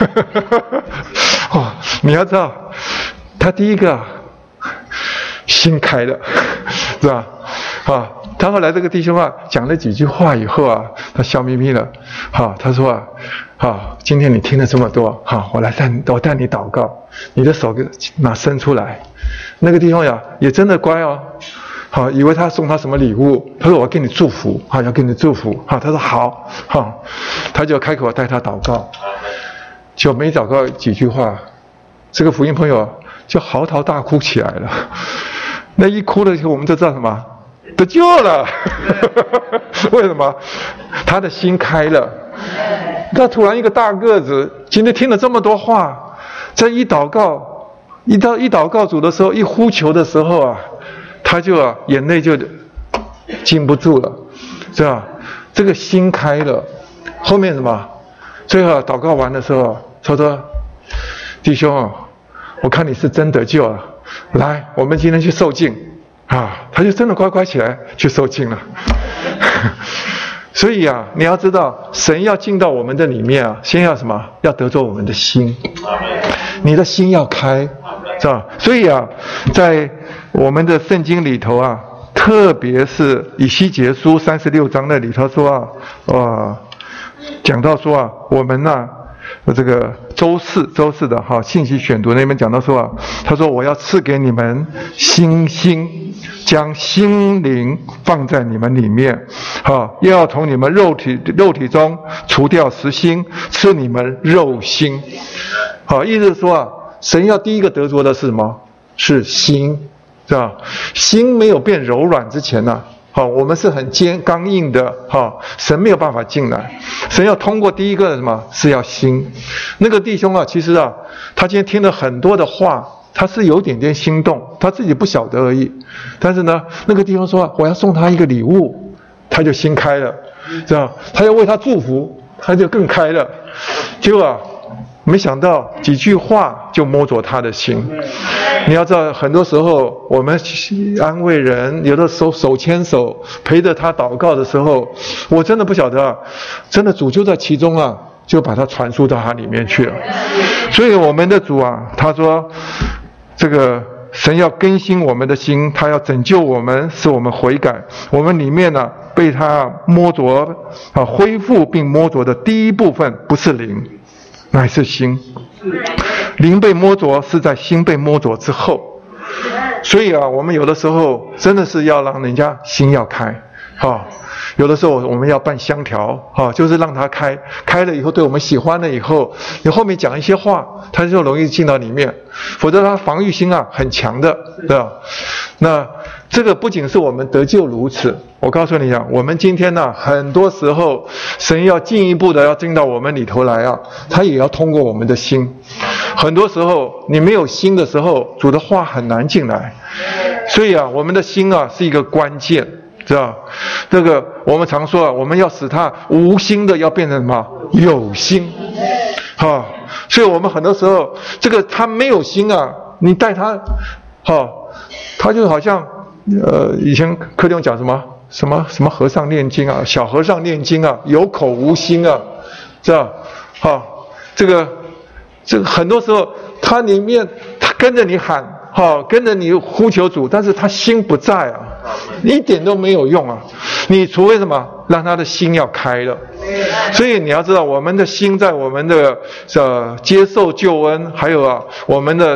哦，你要知道，他第一个心开了，是吧？啊，他后来这个弟兄啊讲了几句话以后啊，他笑眯眯的，好，他说啊，好，今天你听了这么多，好，我来带我带你祷告，你的手给拿伸出来。那个弟兄呀也真的乖哦，好，以为他送他什么礼物，他说我要给你祝福，好，要给你祝福，好，他说好，好，他就开口带他祷告，就没祷告几句话，这个福音朋友就嚎啕大哭起来了。那一哭了以后，我们就知道什么？得救了。为什么？他的心开了。他突然一个大个子，今天听了这么多话，这一祷告，一到一祷告主的时候，一呼求的时候啊，他就啊眼泪就禁不住了，是吧？这个心开了，后面什么？最后祷告完的时候，他说：“弟兄啊，我看你是真得救了，来，我们今天去受浸啊！”他就真的乖乖起来去受浸了。所以啊，你要知道，神要进到我们的里面啊，先要什么？要得着我们的心，你的心要开，是吧？所以啊，在我们的圣经里头啊，特别是以西结书三十六章那里头说啊，呃，讲到说啊，我们呢、啊，这个周四周四的哈信息选读那边讲到说啊，他说我要赐给你们新心，将心灵放在你们里面，哈，又要从你们肉体肉体中除掉实心，吃你们肉心。好，意思是说啊，神要第一个得着的是什么？是心，是吧？心没有变柔软之前呢、啊，好，我们是很坚刚硬的，哈，神没有办法进来。神要通过第一个什么？是要心。那个弟兄啊，其实啊，他今天听了很多的话，他是有点点心动，他自己不晓得而已。但是呢，那个弟兄说我要送他一个礼物，他就心开了，是吧？他要为他祝福，他就更开了。结果啊，没想到几句话就摸着他的心。你要知道，很多时候我们安慰人，有的时候手牵手陪着他祷告的时候，我真的不晓得啊，真的主就在其中啊，就把它传输到他里面去了。所以我们的主啊，他说这个神要更新我们的心，他要拯救我们，使我们悔改。我们里面呢、啊、被他摸着啊恢复并摸着的第一部分不是灵，乃是心。灵被摸着是在心被摸着之后，所以啊，我们有的时候真的是要让人家心要开，啊，有的时候我们要办香条，啊，就是让他开，开了以后对我们喜欢了以后，你后面讲一些话，他就容易进到里面，否则他防御心啊很强的，对吧？那这个不仅是我们得救如此，我告诉你啊，我们今天呢、啊，很多时候神要进一步的要进到我们里头来啊，他也要通过我们的心。很多时候你没有心的时候，主的话很难进来。所以啊，我们的心啊是一个关键，知道？这个我们常说啊，我们要使他无心的要变成什么？有心。哈、啊，所以我们很多时候这个他没有心啊，你带他，哈、啊，他就好像呃以前课中讲什么什么什么和尚念经啊，小和尚念经啊，有口无心啊，知道？哈、啊，这个。这个很多时候，他里面他跟着你喊，哈，跟着你呼求主，但是他心不在啊，一点都没有用啊。你除非什么，让他的心要开了。所以你要知道，我们的心在我们的呃接受救恩，还有啊我们的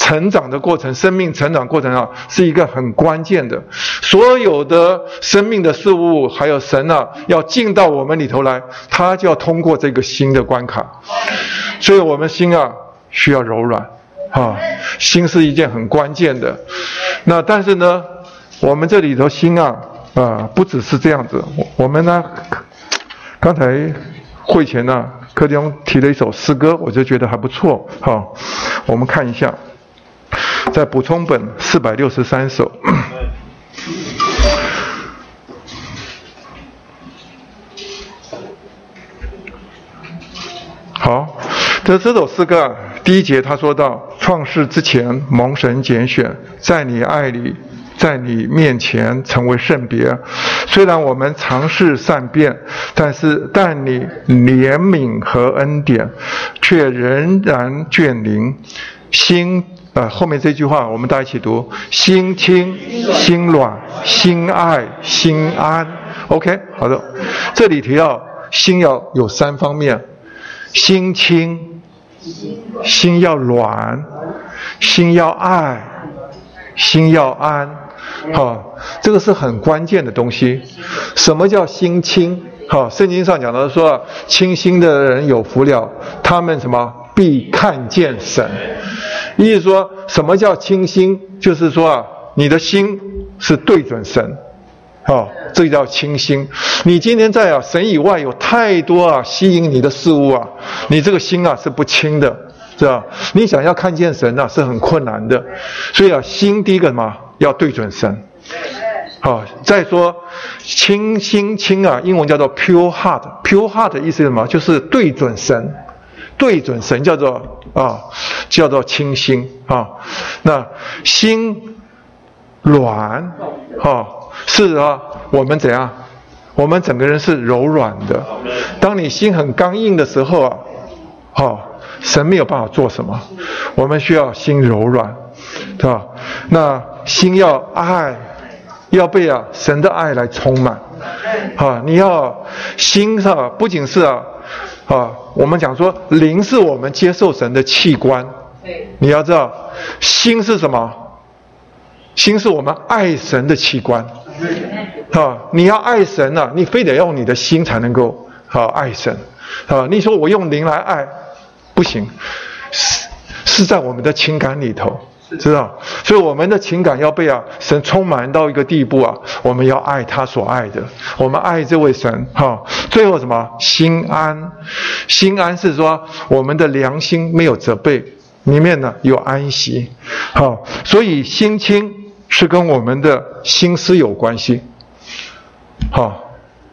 成长的过程，生命成长过程啊，是一个很关键的。所有的生命的事物，还有神啊，要进到我们里头来，他就要通过这个心的关卡。所以我们心啊，需要柔软啊，心是一件很关键的。那但是呢，我们这里头心啊，啊，不只是这样子。我们呢，刚才会前呢、啊，柯弟兄提了一首诗歌，我就觉得还不错。好，我们看一下，在补充本四百六十三首。好，这这首诗歌啊，第一节他说到：创世之前蒙神拣选，在你爱里，在你面前成为圣别。虽然我们尝试善变，但是但你怜悯和恩典却仍然眷临。心呃，后面这句话我们大家一起读：心清心软心爱心安。 OK， 好的，这里提到心要有三方面：心清，心要软，心要爱，心要安。好，这个是很关键的东西。什么叫心清？好，圣经上讲的说，清心的人有福了，他们什么必看见神。意思说，什么叫清心？就是说啊，你的心是对准神。哦，这个叫清心。你今天在啊神以外有太多啊吸引你的事物啊，你这个心啊是不清的，是吧？你想要看见神啊是很困难的。所以啊，心第一个什么要对准神。好、哦，再说清心清啊，英文叫做 pure heart。pure heart 的意思是什么？就是对准神，对准神叫做啊，叫做清心啊。那心软啊。是啊，我们怎样？我们整个人是柔软的。当你心很刚硬的时候啊，哦，神没有办法做什么。我们需要心柔软，对吧？那心要爱，要被啊神的爱来充满。啊，你要心上不仅是啊啊，我们讲说灵是我们接受神的器官。你要知道，心是什么？心是我们爱神的器官。啊，你要爱神啊，你非得用你的心才能够啊爱神啊。你说我用灵来爱，不行，是是在我们的情感里头，知道？所以我们的情感要被啊神充满到一个地步啊，我们要爱他所爱的，我们爱这位神哈、啊。最后什么？心安，心安是说我们的良心没有责备，里面呢有安息。好、啊，所以心清是跟我们的心思有关系。好，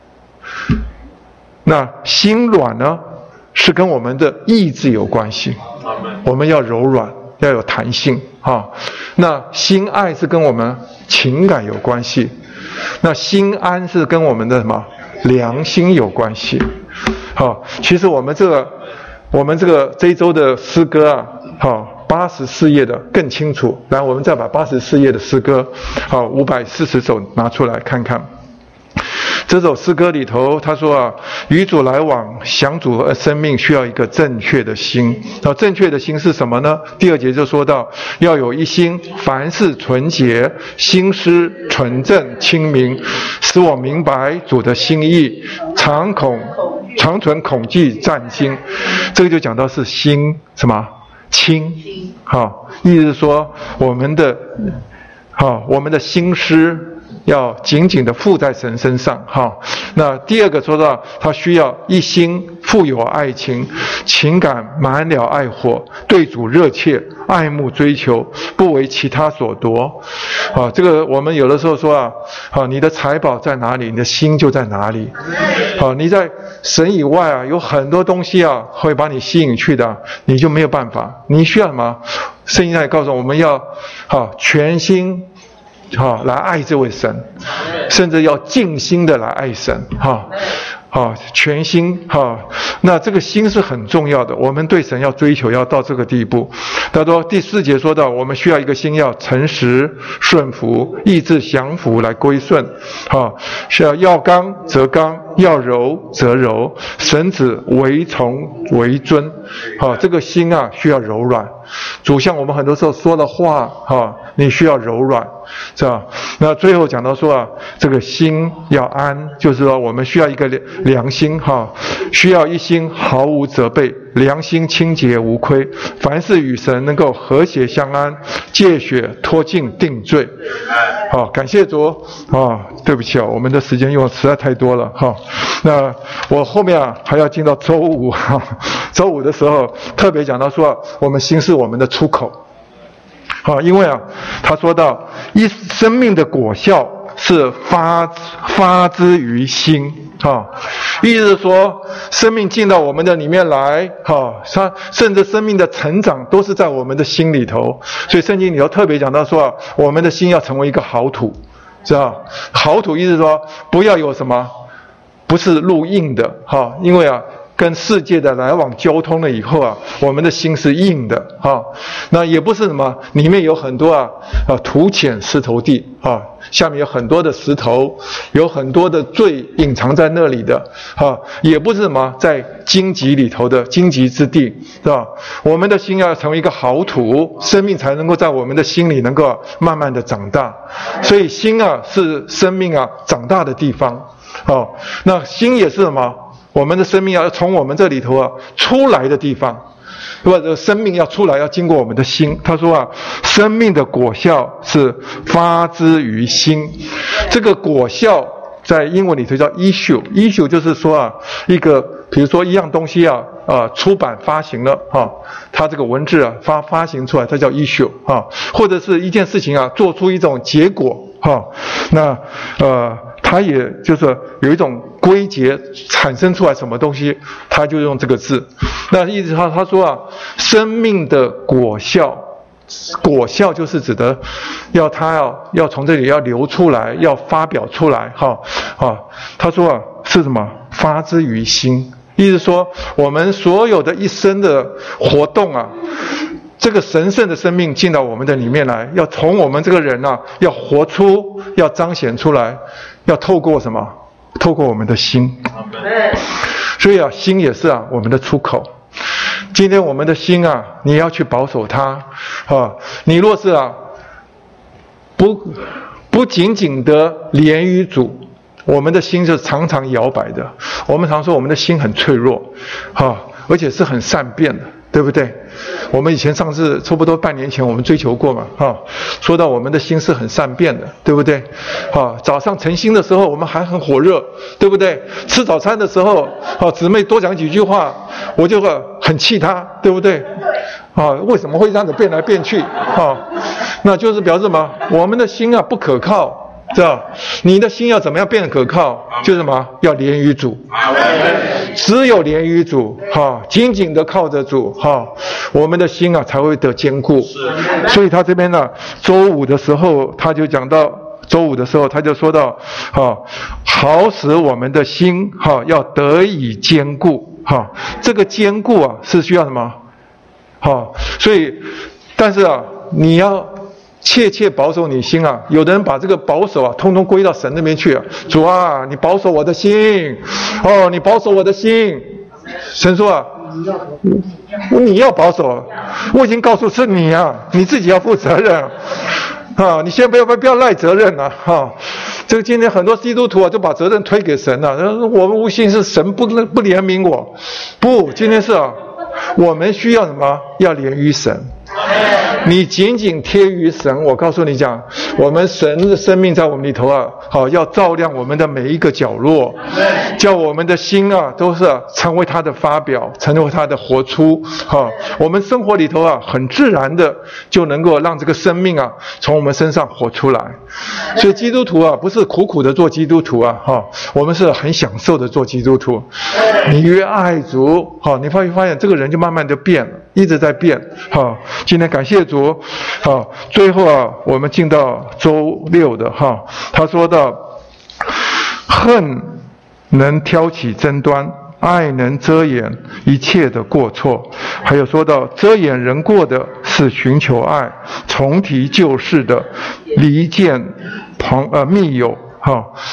那心软呢，是跟我们的意志有关系。我们要柔软，要有弹性。哈，那心爱是跟我们情感有关系。那心安是跟我们的什么良心有关系。好，其实我们这个我们这个这一周的诗歌啊，好，八十四页的更清楚。来，我们再把八十四页的诗歌，好，五百四十首拿出来看看。这首诗歌里头，他说啊，与主来往，享主的生命需要一个正确的心。那正确的心是什么呢？第二节就说到，要有一心，凡事纯洁，心思纯正清明，使我明白主的心意，常恐常存恐惧战心。这个就讲到是心什么清，好，意思是说我们的好，我们的心思要紧紧地附在神身上。好，那第二个说到，他需要一心富有爱情，情感满了爱火，对主热切，爱慕追求，不为其他所夺。啊，这个我们有的时候说啊，啊，你的财宝在哪里，你的心就在哪里。好，你在神以外啊，有很多东西啊，会把你吸引去的，你就没有办法。你需要什么？圣经上也告诉我们要，好，全心。好，来爱这位神，甚至要尽心的来爱神，哈，好，全心哈。那这个心是很重要的，我们对神要追求，要到这个地步。他说第四节说到，我们需要一个心要诚实顺服，意志降服来归顺，哈，是要要刚则刚， 要柔则柔，神子为从为尊。好、哦，这个心啊需要柔软。主像我们很多时候说的话，哈、哦，你需要柔软，是吧？那最后讲到说啊，这个心要安，就是说我们需要一个良心，哈、哦，需要一心毫无责备，良心清洁无亏，凡事与神能够和谐相安，借血脱尽定罪。好、哦，感谢主啊、哦！对不起啊，我们的时间用的实在太多了哈、哦。那我后面啊还要进到周五哈、哦，周五的时候特别讲到说、啊，我们心是我们的出口。好、哦，因为啊，他说到一生命的果效是发发之于心啊、哦，意思是说，生命进到我们的里面来，哈、哦，它甚至生命的成长都是在我们的心里头。所以圣经里头特别讲到说啊，我们的心要成为一个好土，知道？好土意思是说不要有什么，不是路硬的哈、哦，因为啊。跟世界的来往交通了以后啊，我们的心是硬的哈、哦，那也不是什么，里面有很多啊啊土浅石头地啊，下面有很多的石头，有很多的罪隐藏在那里的啊，也不是什么在荆棘里头的荆棘之地，是吧？我们的心要成为一个好土，生命才能够在我们的心里能够慢慢的长大，所以心啊是生命啊长大的地方哦，那心也是什么？我们的生命要从我们这里头啊出来的地方，或者生命要出来要经过我们的心。他说啊，生命的果效是发之于心。这个果效在英文里头叫 issue，issue 就是说啊，一个比如说一样东西啊，啊出版发行了啊，它这个文字啊发发行出来，它叫 issue 啊，或者是一件事情啊做出一种结果啊，那呃。它也就是有一种归结产生出来什么东西，它就用这个字。那意思他他说啊，生命的果效，果效就是指的要它要要从这里要流出来，要发表出来哈啊。他说啊是什么？发之于心，意思说我们所有的一生的活动啊。这个神圣的生命进到我们的里面来，要从我们这个人啊，要活出，要彰显出来，要透过什么？透过我们的心。所以啊，心也是啊，我们的出口。今天我们的心啊，你要去保守它啊。你若是啊，不不紧紧的连于主，我们的心是常常摇摆的。我们常说我们的心很脆弱，啊，而且是很善变的。对不对？我们以前上次差不多半年前我们追求过嘛，哈、哦，说到我们的心是很善变的，对不对？啊、哦，早上晨兴的时候我们还很火热，对不对？吃早餐的时候，啊，姊妹多讲几句话，我就很气她，对不对？啊，为什么会这样子变来变去？啊，那就是表示什么？我们的心啊不可靠。知道你的心要怎么样变得可靠？就是什么？要连于主，只有连于主，哈，紧紧的靠着主，哈，我们的心啊才会得坚固。所以他这边呢，周五的时候他就讲到，周五的时候他就说到，哈，好使我们的心哈要得以坚固，哈，这个坚固啊是需要什么？哈，所以但是啊你要。切切保守你心啊！有的人把这个保守啊，通通归到神那边去啊。主啊，你保守我的心，哦，你保守我的心。神说啊，你要保守，我已经告诉是你啊，你自己要负责任啊！你先不要不要不要赖责任啊！哈、啊，这个今天很多基督徒啊，就把责任推给神了、啊。我们无信是神不不怜悯我，不，今天是啊，我们需要什么？要连于神。你紧紧贴于神，我告诉你讲，我们神的生命在我们里头啊，好要照亮我们的每一个角落，叫我们的心啊都是、啊、成为他的发表，成为他的活出。好，我们生活里头啊，很自然的就能够让这个生命啊从我们身上活出来。所以基督徒啊，不是苦苦的做基督徒啊，哈，我们是很享受的做基督徒。你越爱主，好，你会发现这个人就慢慢的变了，一直在变。好，今天感谢主。好，最后啊，我们进到周六的哈，他说到，恨能挑起争端，爱能遮掩一切的过错，还有说到遮掩人过的是寻求爱，重提旧事的离间朋呃密友哈。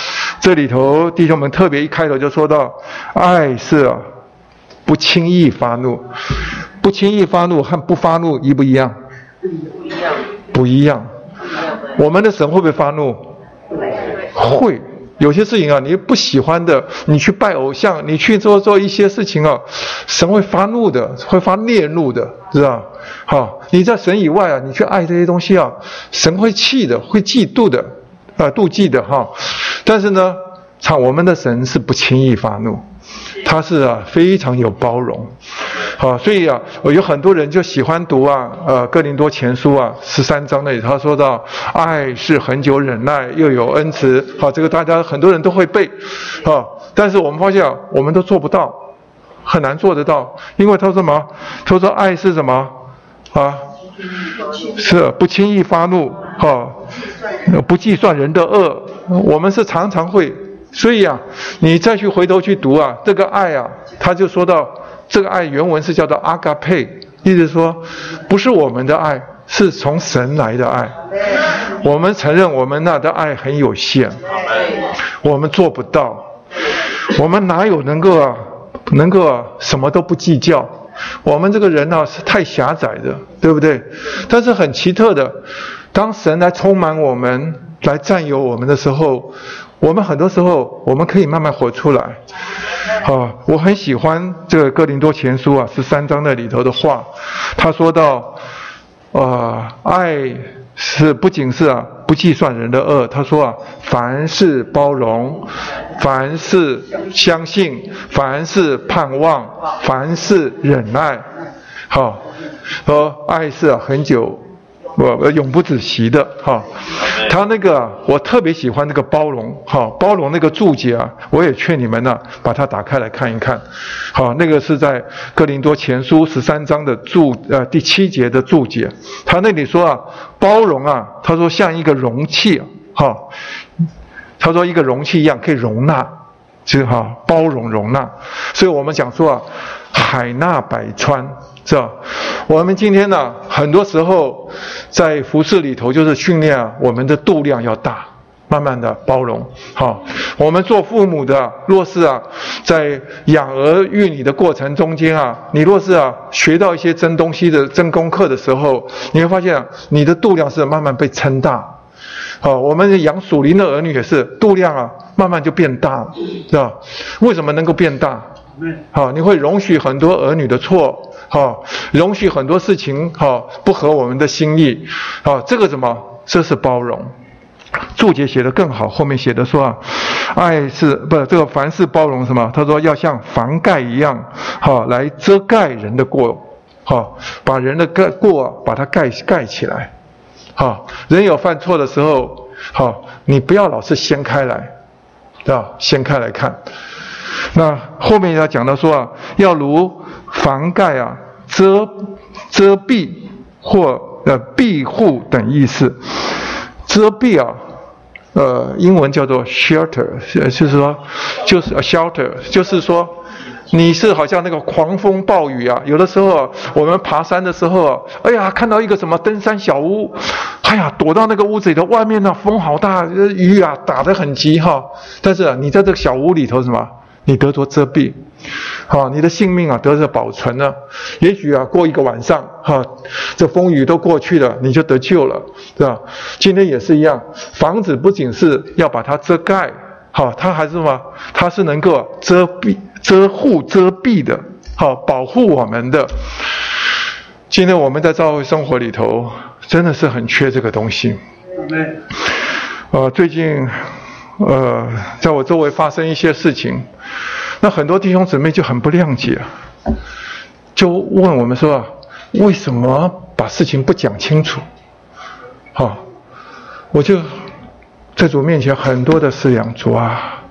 这里头弟兄们特别一开头就说到，爱是啊不轻易发怒，不轻易发怒和不发怒一不一样？不一样，不一样。我们的神会不会发怒？会。有些事情啊，你不喜欢的，你去拜偶像，你去做做一些事情啊，神会发怒的，会发烈怒的，知道？好，你在神以外啊，你去爱这些东西啊，神会气的，会嫉妒的，啊、呃，妒忌的哈。但是呢，唱我们的神是不轻易发怒，他是啊非常有包容。好，所以啊，有很多人就喜欢读啊，呃，哥林多前书啊，十三章那里他说到，爱是恒久忍耐，又有恩慈。好，这个大家很多人都会背，啊，但是我们发现啊，我们都做不到，很难做得到，因为他说什么？他说爱是什么？啊，是不轻易发怒，哈，不计算人的恶。我们是常常会，所以啊，你再去回头去读啊，这个爱啊，他就说到。这个爱原文是叫做阿嘎佩，意思说不是我们的爱，是从神来的爱。我们承认我们那的爱很有限，我们做不到，我们哪有能够啊能够啊什么都不计较？我们这个人啊是太狭窄的，对不对？但是很奇特的，当神来充满我们，来占有我们的时候，我们很多时候我们可以慢慢活出来。啊，我很喜欢这个哥林多前书啊十三章那里头的话，他说到，呃，爱是不仅是啊不计算人的恶，他说啊，凡事包容，凡事相信，凡事盼望，凡事忍耐。好，说爱是啊很久。我永不止息的哈，他那个我特别喜欢那个包容哈，包容那个注解啊，我也劝你们呢、啊、把它打开来看一看，好，那个是在哥林多前书十三章的注呃第七节的注解，他那里说啊，包容啊，他说像一个容器哈，他说一个容器一样可以容纳，就是哈包容容纳，所以我们讲说啊，海纳百川。是吧？我们今天呢，很多时候在服事里头，就是训练啊，我们的度量要大，慢慢的包容。好，我们做父母的，若是啊，在养儿育女的过程中间啊，你若是啊，学到一些真东西的真功课的时候，你会发现、啊、你的度量是慢慢被撑大。好，我们养属灵的儿女也是度量啊，慢慢就变大了，是吧？为什么能够变大？好，你会容许很多儿女的错。好，容许很多事情好不合我们的心意，好，这个什么？这是包容。注解写得更好，后面写的说啊，爱是不这个凡事包容什么？他说要像房盖一样，好来遮盖人的过，好把人的盖过把它盖盖起来。好，人有犯错的时候，好你不要老是掀开来，对吧？掀开来看。那后面要讲到说啊，要如房盖啊。遮遮蔽或呃庇护等意思，遮蔽啊，呃，英文叫做 shelter， 就是说就是 shelter， 就是说你是好像那个狂风暴雨啊，有的时候、啊、我们爬山的时候、啊，哎呀，看到一个什么登山小屋，哎呀，躲到那个屋子里头，外面呢、啊、风好大，雨啊打得很急哈，但是、啊、你在这个小屋里头什么，你得着遮蔽。好，你的性命啊得着保存了。也许啊，过一个晚上，哈，这风雨都过去了，你就得救了，对吧？今天也是一样，房子不仅是要把它遮盖，好，它还是什么？它是能够遮蔽、遮护、遮蔽的，好，保护我们的。今天我们在教会生活里头，真的是很缺这个东西。呃，最近，呃，在我周围发生一些事情。那很多弟兄姊妹就很不谅解，就问我们说，为什么把事情不讲清楚？好、哦，我就在主面前很多的思想，主啊，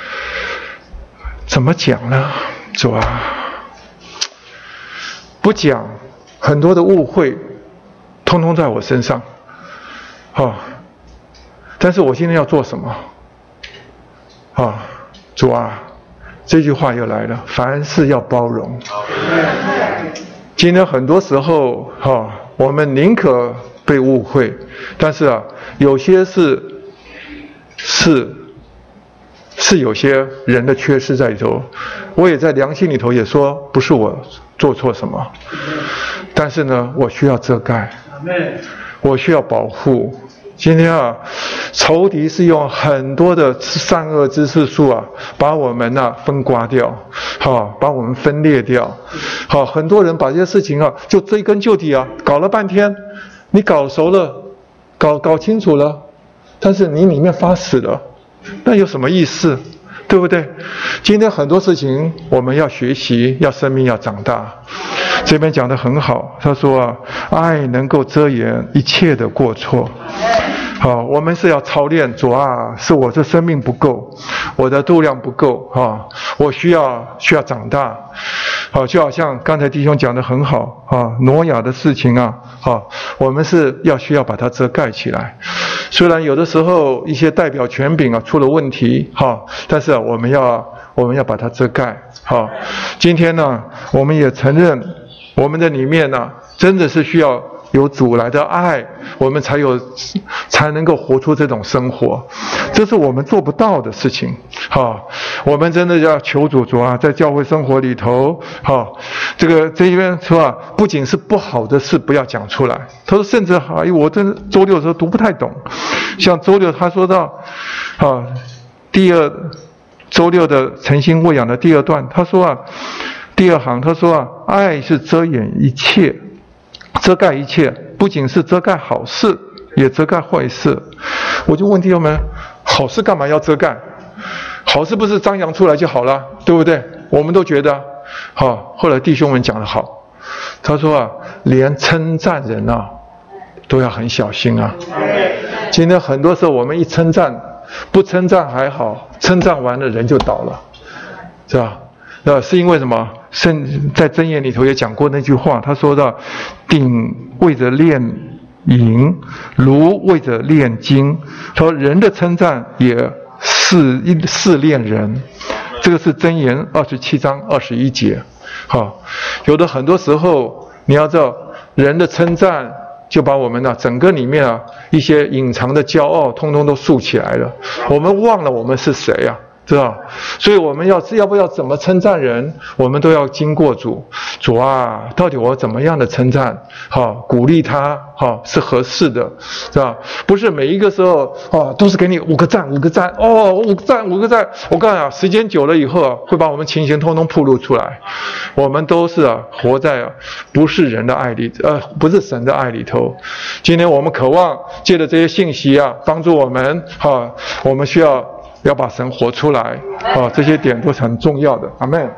怎么讲呢？主啊，不讲，很多的误会，通通在我身上。好、哦，但是我今天要做什么？啊、哦，主啊。这句话又来了，凡事要包容。今天很多时候，哈、哦，我们宁可被误会，但是啊，有些事是是有些人的缺失在里头，我也在良心里头也说不是我做错什么，但是呢，我需要遮盖，我需要保护。今天啊，仇敌是用很多的善恶知识树啊，把我们啊分刮掉，好、啊，把我们分裂掉。好、啊，很多人把这些事情啊，就追根究底啊，搞了半天，你搞熟了，搞搞清楚了，但是你里面发死了，那有什么意思？对不对？今天很多事情我们要学习，要生命要长大。这边讲得很好，他说啊，爱能够遮掩一切的过错。好，我们是要操练，主啊，是我这生命不够，我的度量不够啊，我需要需要长大。好，就好像刚才弟兄讲得很好啊，挪亚的事情啊，啊，我们是要需要把它遮盖起来。虽然有的时候一些代表权柄啊出了问题，哈、啊，但是、啊、我们要我们要把它遮盖。好、啊，今天呢，我们也承认我们的里面呢、啊，真的是需要有主来的爱，我们才有才能够活出这种生活，这是我们做不到的事情。好，我们真的要求主主啊，在教会生活里头，好，这个这边说啊，不仅是不好的事不要讲出来，他说甚至哎，我真的周六的时候读不太懂，像周六他说到，啊，第二周六的诚心喂养的第二段，他说啊，第二行他说啊，爱是遮掩一切。遮盖一切，不仅是遮盖好事，也遮盖坏事。我就问弟兄们，好事干嘛要遮盖？好事不是张扬出来就好了，对不对？我们都觉得好。后来弟兄们讲得好，他说啊，连称赞人啊都要很小心啊。今天很多时候我们一称赞，不称赞还好，称赞完了人就倒了，是吧？那是因为什么？圣在箴言里头也讲过那句话，他说到：“鼎为着炼银，炉为着炼金。”说人的称赞也试试炼人，这个是箴言二十七章二十一节。好，有的很多时候你要知道，人的称赞就把我们呢、啊、整个里面啊一些隐藏的骄傲，通通都竖起来了。我们忘了我们是谁啊？知道，所以我们要要不要怎么称赞人，我们都要经过主。主啊，到底我怎么样的称赞，好、哦、鼓励他，好、哦、是合适的，是吧？不是每一个时候哦都是给你五个赞，五个赞，哦五个赞，五个赞。我告诉你啊，时间久了以后啊，会把我们情形通通暴露出来。我们都是啊活在啊不是人的爱里，呃不是神的爱里头。今天我们渴望借着这些信息啊，帮助我们，哈、哦，我们需要。要把神活出来，啊，这些点都是很重要的。阿们。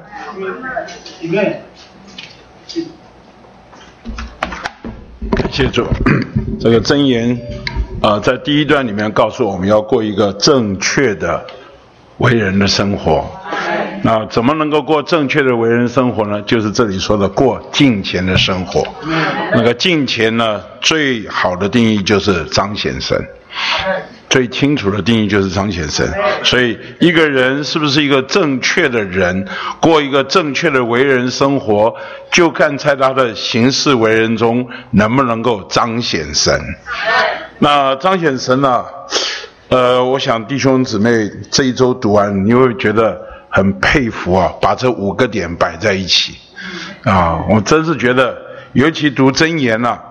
感谢主。这个箴言，呃，在第一段里面告诉我们要过一个正确的为人的生活。那怎么能够过正确的为人生活呢？就是这里说的过敬虔的生活。那个敬虔呢，最好的定义就是彰显神。最清楚的定义就是彰显神。所以一个人是不是一个正确的人，过一个正确的为人生活，就看在他的行事为人中能不能够彰显神。那彰显神呢、啊、呃，我想弟兄姊妹这一周读完，你会觉得很佩服啊，把这五个点摆在一起啊，我真是觉得，尤其读箴言啊，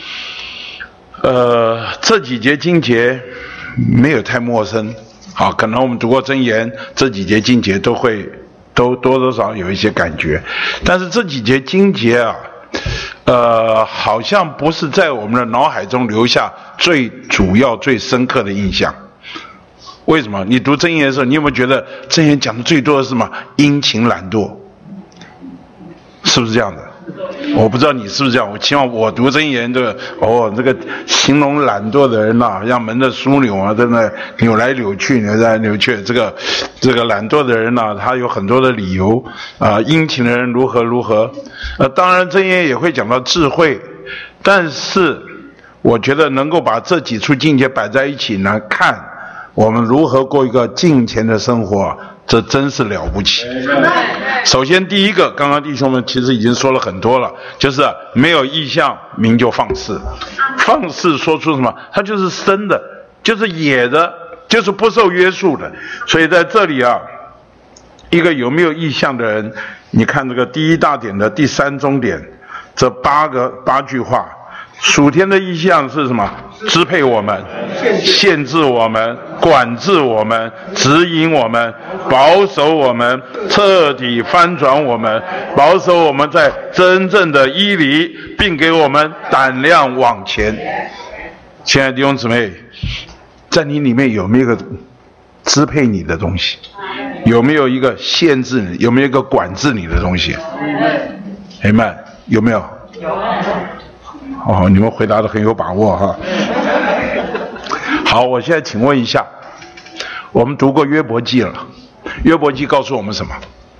呃，这几节经节没有太陌生，好，可能我们读过箴言，这几节经节都会都多多少少有一些感觉，但是这几节经节啊，呃，好像不是在我们的脑海中留下最主要、最深刻的印象。为什么？你读箴言的时候，你有没有觉得箴言讲的最多的是什么？殷勤懒惰，是不是这样的？我不知道你是不是这样，我希望我读箴言这个哦，这个形容懒惰的人呐、啊，像门的枢纽啊，在那扭来扭去，扭来扭去。这个这个懒惰的人呐、啊，他有很多的理由啊、呃。殷勤的人如何如何？呃，当然箴言也会讲到智慧，但是我觉得能够把这几处境界摆在一起来看，我们如何过一个敬虔的生活，这真是了不起。首先第一个，刚刚弟兄们其实已经说了很多了，就是没有意向名就放肆。放肆说出什么？它就是生的，就是野的， 就是不受约束的。所以在这里啊，一个有没有意向的人，你看这个第一大点的第三中点，这八个八句话，属天的意向是什么？支配我们，限制我们，管制我们，指引我们，保守我们，彻底翻转我们，保守我们在真正的依离，并给我们胆量往前。亲爱的弟兄姊妹，在你里面有没有一个支配你的东西？有没有一个限制你？有没有一个管制你的东西？阿们，有没有？有。哦，你们回答的很有把握哈。好，我现在请问一下，我们读过约伯记了，约伯记告诉我们什么？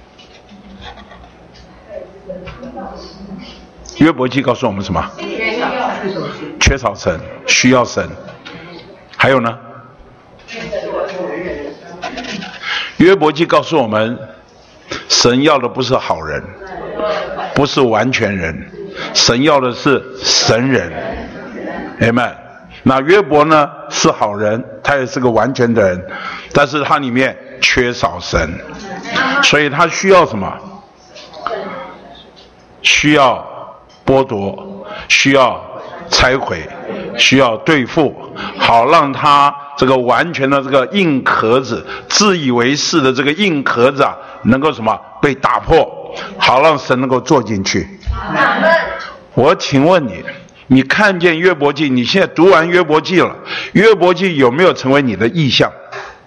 约伯记告诉我们什么？缺少神，需要神。还有呢？约伯记告诉我们，神要的不是好人，不是完全人，神要的是神人。阿们。那约伯呢是好人，他也是个完全的人，但是他里面缺少神，所以他需要什么？需要剥夺，需要拆毁，需要对付，好让他这个完全的这个硬壳子，自以为是的这个硬壳子啊，能够什么被打破，好让神能够坐进去。我请问你，你看见约伯记，你现在读完约伯记了，约伯记有没有成为你的意向？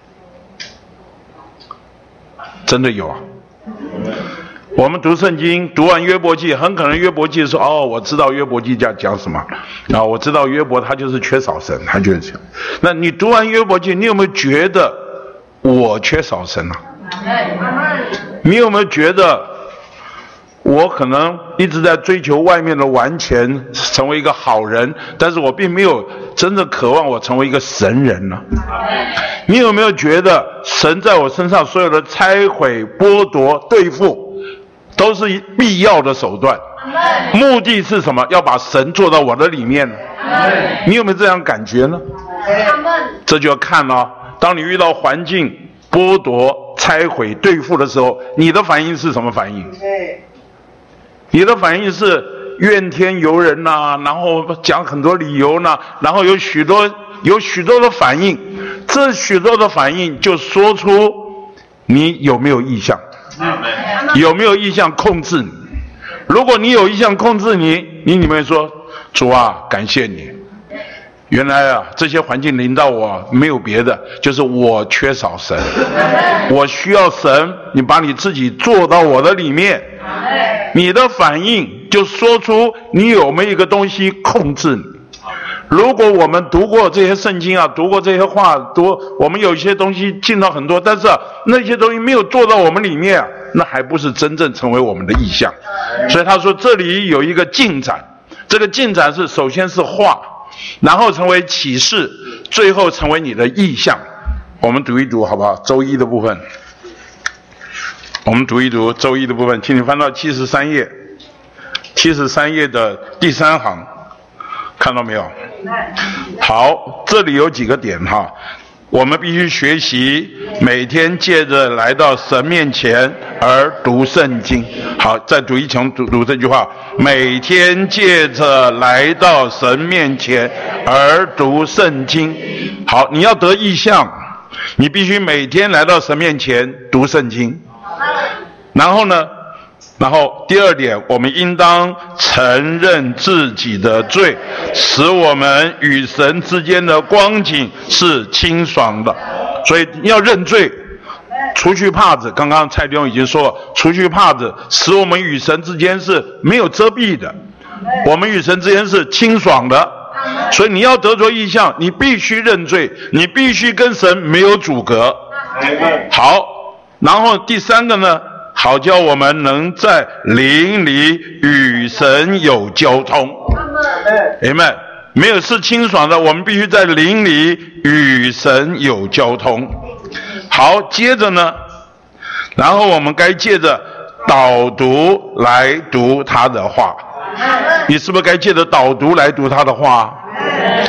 真的有啊。我们读圣经，读完约伯记，很可能约伯记说，哦，我知道约伯记在讲什么，啊，我知道约伯他就是缺少神，他就是这样。那你读完约伯记，你有没有觉得我缺少神啊？你有没有觉得我可能一直在追求外面的完全，成为一个好人，但是我并没有真的渴望我成为一个神人呢？你有没有觉得神在我身上所有的拆毁、剥夺、对付，都是必要的手段？目的是什么？要把神做到我的里面呢？你有没有这样感觉呢？这就要看了，当你遇到环境剥夺、拆毁、对付的时候，你的反应是什么反应？你的反应是怨天尤人呐、啊，然后讲很多理由呢、啊，然后有许多有许多的反应，这许多的反应就说出你有没有意向，有没有意向控制你。如果你有意向控制你，你里面说，主啊，感谢你，原来啊这些环境临到我没有别的，就是我缺少神，我需要神，你把你自己做到我的里面。你的反应就说出你有没有一个东西控制你。如果我们读过这些圣经啊，读过这些话，读我们有一些东西进到很多，但是、啊、那些东西没有做到我们里面、啊、那还不是真正成为我们的意向。所以他说这里有一个进展，这个进展是首先是话，然后成为启示，最后成为你的意向。我们读一读好不好？周一的部分，我们读一读周一的部分，请你翻到七十三页，七十三页的第三行，看到没有？好，这里有几个点哈，我们必须学习，每天借着来到神面前而读圣经。好，再读一重读读这句话，每天借着来到神面前而读圣经。好，你要得意向，你必须每天来到神面前读圣经。然后呢，然后第二点，我们应当承认自己的罪，使我们与神之间的光景是清爽的。所以要认罪，除去帕子，刚刚蔡弟兄已经说了，除去帕子，使我们与神之间是没有遮蔽的，我们与神之间是清爽的。所以你要得着意向，你必须认罪，你必须跟神没有阻隔。好，然后第三个呢，好叫我们能在灵里与神有交通。阿们。没有是清爽的，我们必须在灵里与神有交通。好，接着呢，然后我们该借着导读来读他的话。你是不是该借着导读来读他的话？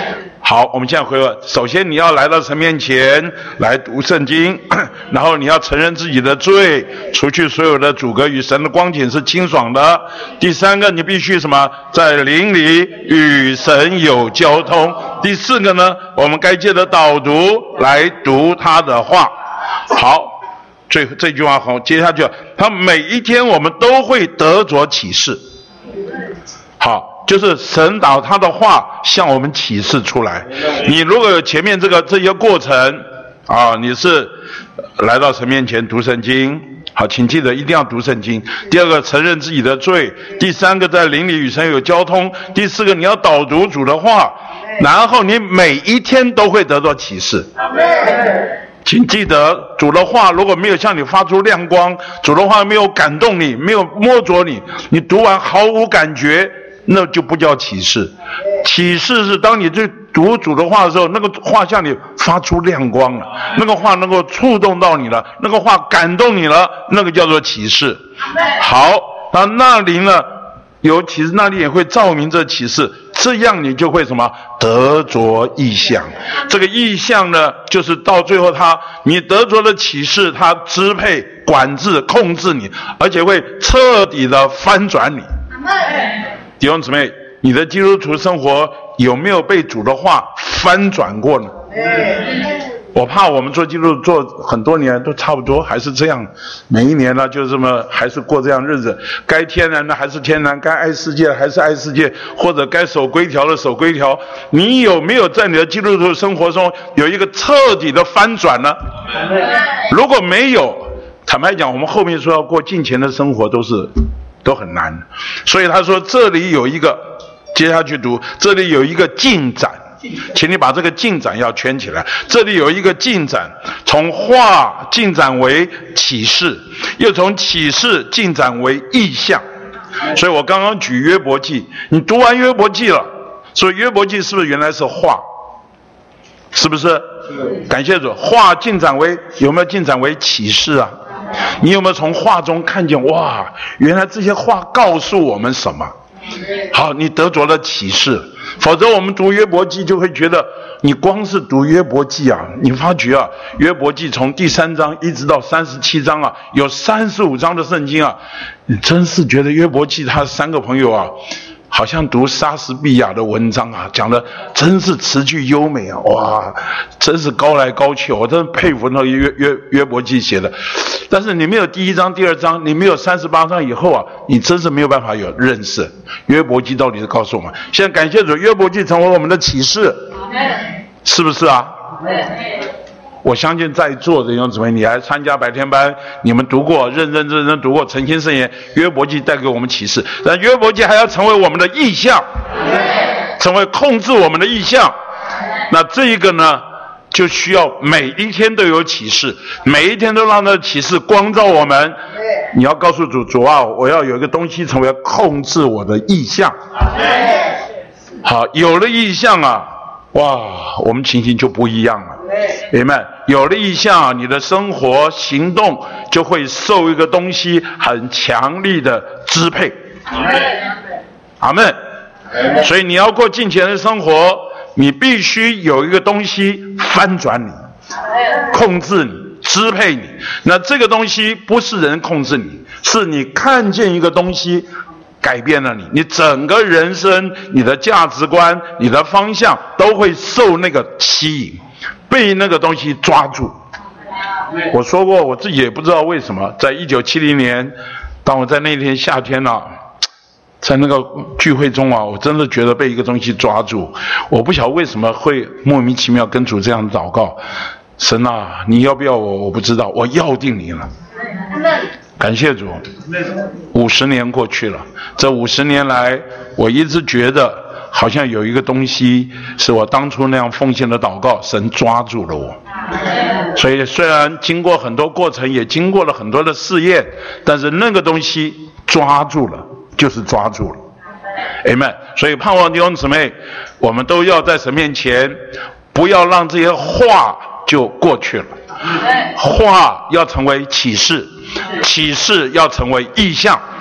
好，我们现在回来，首先你要来到神面前来读圣经，然后你要承认自己的罪，除去所有的阻隔，与神的光景是清爽的。第三个，你必须什么？在灵里与神有交通。第四个呢，我们该借着导读来读他的话。好，最这句话好，接下去，他每一天我们都会得着启示。好，就是神导他的话向我们启示出来。你如果有前面这个这些过程啊，你是来到神面前读圣经。好，请记得一定要读圣经。第二个，承认自己的罪。第三个，在灵里与神有交通。第四个，你要导读主的话，然后你每一天都会得到启示。请记得，主的话如果没有向你发出亮光，主的话没有感动你，没有摸着你，你读完毫无感觉，那就不叫启示。启示是当你去读主的话的时候，那个话向你发出亮光了，那个话能够触动到你了，那个话感动你了，那个叫做启示。好，那那里呢有启示，那里也会照明这启示，这样你就会什么？得着异象。这个异象呢，就是到最后他你得着的启示，他支配、管制、控制你，而且会彻底的翻转你。弟兄姊妹，你的基督徒生活有没有被主的话翻转过呢？我怕我们做基督徒做很多年都差不多还是这样，每一年呢就这么还是过这样日子，该天然的还是天然，该爱世界的还是爱世界，或者该守规条的守规条。你有没有在你的基督徒生活中有一个彻底的翻转呢？如果没有，坦白讲，我们后面说要过敬虔的生活都是都很难。所以他说这里有一个，接下去读，这里有一个进展，请你把这个进展要圈起来。这里有一个进展，从话进展为启示，又从启示进展为意象。所以我刚刚举约伯记，你读完约伯记了，所以约伯记是不是原来是话？是不是？感谢主，话进展为有没有进展为启示啊？你有没有从话中看见，哇，原来这些话告诉我们什么？好，你得着了启示。否则我们读约伯记就会觉得，你光是读约伯记啊，你发觉啊，约伯记从第三章一直到三十七章啊，有三十五章的圣经啊，你真是觉得约伯记他三个朋友啊，好像读莎士比亚的文章啊，讲的真是词句优美啊，哇，真是高来高去，我真佩服那个约约约伯记写的。但是你没有第一章、第二章，你没有三十八章以后啊，你真是没有办法有认识约伯记到底是告诉我们。现在感谢主，约伯记成为我们的启示，是不是啊？我相信在座的弟兄姊妹，你还参加白天班，你们读过、认认真真读过诚心圣言，约伯记带给我们启示，但约伯记还要成为我们的意象，成为控制我们的意象。那这一个呢，就需要每一天都有启示，每一天都让那启示光照我们。你要告诉主，主啊，我要有一个东西成为控制我的意象。好，有了意象啊，哇，我们情形就不一样了。明白？有了意象，你的生活行动就会受一个东西很强力的支配。阿们。所以你要过敬虔的生活，你必须有一个东西翻转你，控制你，支配你。那这个东西不是人控制你，是你看见一个东西改变了你，你整个人生、你的价值观、你的方向都会受那个吸引，被那个东西抓住。我说过，我自己也不知道为什么，在一九七零年，当我在那天夏天啊，在那个聚会中啊，我真的觉得被一个东西抓住。我不晓得为什么会莫名其妙跟主这样祷告，神啊，你要不要我？我不知道，我要定你了。感谢主，五十年过去了，这五十年来，我一直觉得好像有一个东西是我当初那样奉献的祷告，神抓住了我。所以虽然经过很多过程，也经过了很多的试验，但是那个东西抓住了，就是抓住了。Amen。所以盼望弟兄姊妹，我们都要在神面前，不要让这些话就过去了。话要成为启示，启示要成为意象，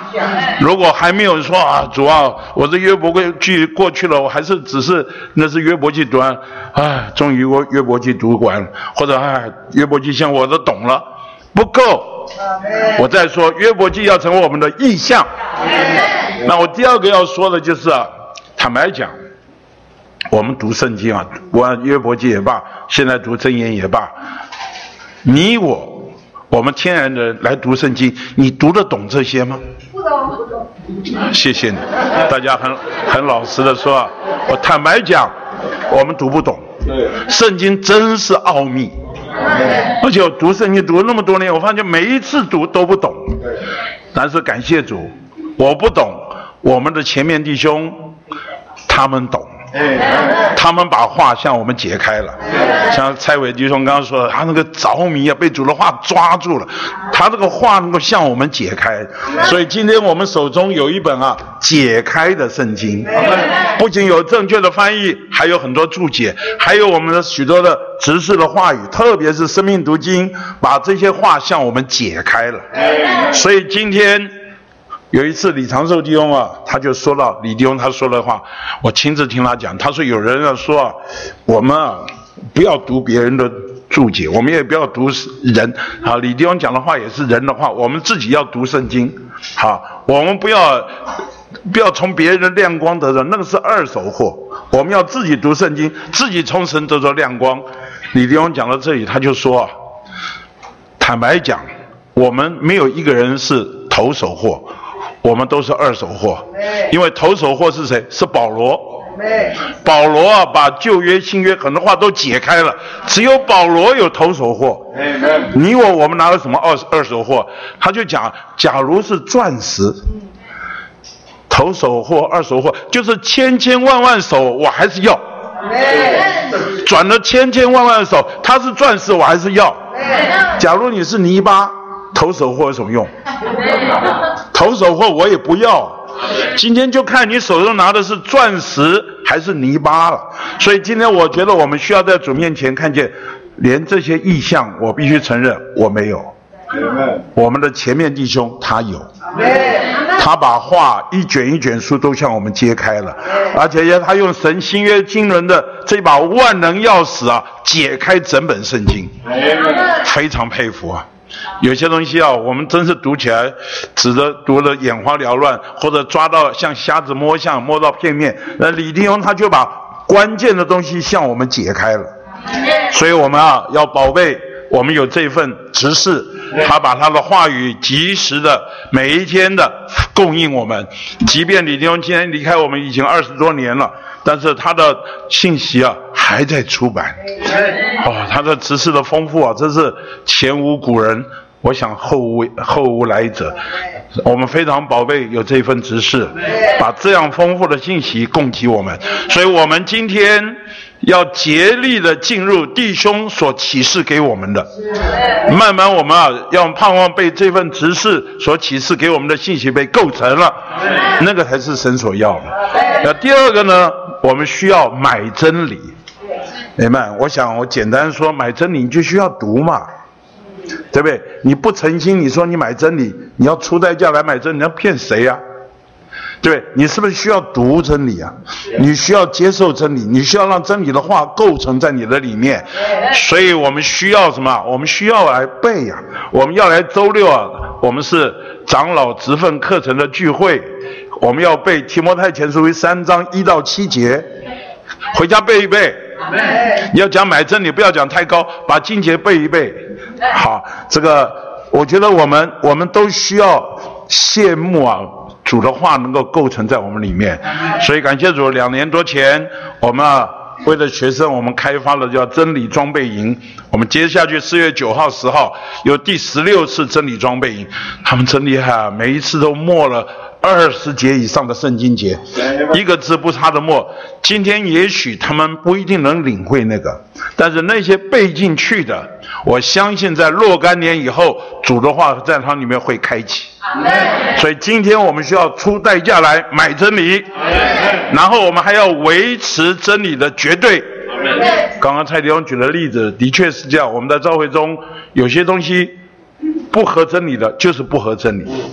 如果还没有说啊，主啊，我这约伯记过去了，我还是只是那是约伯记读完，哎，终于我约伯记读完，或者哎，约伯记像我都懂了，不够。我再说，约伯记要成为我们的意象。那我第二个要说的就是啊，坦白讲，我们读圣经啊，我约伯记也罢，现在读箴言也罢，你我，我们天然的人来读圣经，你读得懂这些吗？ 不懂，不懂。 谢谢你，大家很很老实的说啊，我坦白讲，我们读不懂。圣经真是奥秘，而且我读圣经读了那么多年，我发现每一次读都不懂。但是感谢主，我不懂，我们的前面弟兄他们懂。他们把话向我们解开了，像蔡伟弟兄刚刚说的，他那个着迷啊，被主的话抓住了，他这个话能够向我们解开，所以今天我们手中有一本啊解开的圣经，不仅有正确的翻译，还有很多注解，还有我们的许多的执事的话语，特别是生命读经，把这些话向我们解开了。所以今天有一次李长寿弟兄啊，他就说到李弟兄他说的话，我亲自听他讲，他说有人要说啊，我们啊不要读别人的注解，我们也不要读人啊，李弟兄讲的话也是人的话，我们自己要读圣经，好，我们不要不要从别人的亮光得着，那个是二手货，我们要自己读圣经，自己从神得着亮光。李弟兄讲到这里，他就说啊，坦白讲，我们没有一个人是头手货，我们都是二手货，因为头手货是谁？是保罗。保罗啊，把旧约、新约很多话都解开了，只有保罗有头手货。你我我们拿了什么二二手货？他就讲，假如是钻石，头手货、二手货，就是千千万万手，我还是要。转了千千万万手，它是钻石，我还是要。假如你是泥巴，头手货有什么用？头手货我也不要。今天就看你手中拿的是钻石还是泥巴了。所以今天我觉得我们需要在主面前看见，连这些意象，我必须承认我没有。我们的前面弟兄他有，他把话一卷一卷书都向我们揭开了，而且他用神新约经纶的这把万能钥匙啊，解开整本圣经，非常佩服啊。有些东西啊，我们真是读起来指着读得眼花缭乱，或者抓到像瞎子摸象，摸到片面。那李弟兄他就把关键的东西向我们解开了，所以我们啊要宝贝我们有这份执事，他把他的话语及时的每一天的供应我们。即便李弟兄今天离开我们已经二十多年了，但是他的信息啊还在出版。哦，他的知识的丰富啊，真是前无古人，我想后无后无来者。我们非常宝贝有这份知识，把这样丰富的信息供给我们。所以我们今天要竭力的进入弟兄所启示给我们的，慢慢我们啊要盼望被这份知识所启示给我们的信息被构成了，那个才是神所要的。那第二个呢，我们需要买真理。明白？我想我简单说，买真理你就需要读嘛，对不对？你不诚心，你说你买真理，你要出代价来买真理，你要骗谁啊？对不对？你是不是需要读真理啊？你需要接受真理，你需要让真理的话构成在你的里面。所以我们需要什么？我们需要来背啊！我们要来周六啊，我们是长老职分课程的聚会，我们要背提摩太前书三章一到七节，回家背一背。你要讲买真理，不要讲太高，把经节背一背。好，这个我觉得我们我们都需要羡慕啊，主的话能够构成在我们里面。所以感谢主，两年多前我们啊为了学生，我们开发了叫真理装备营。我们接下去四月九号、十号有第十六次真理装备营，他们真厉害啊！每一次都默了二十节以上的圣经节，一个字不差的默。今天也许他们不一定能领会那个，但是那些背进去的，我相信在若干年以后，主的话在它里面会开启。所以今天我们需要出代价来买真理，然后我们还要维持真理的绝对。刚刚蔡弟兄举的例子的确是这样，我们在教会中有些东西不合真理的，就是不合真理。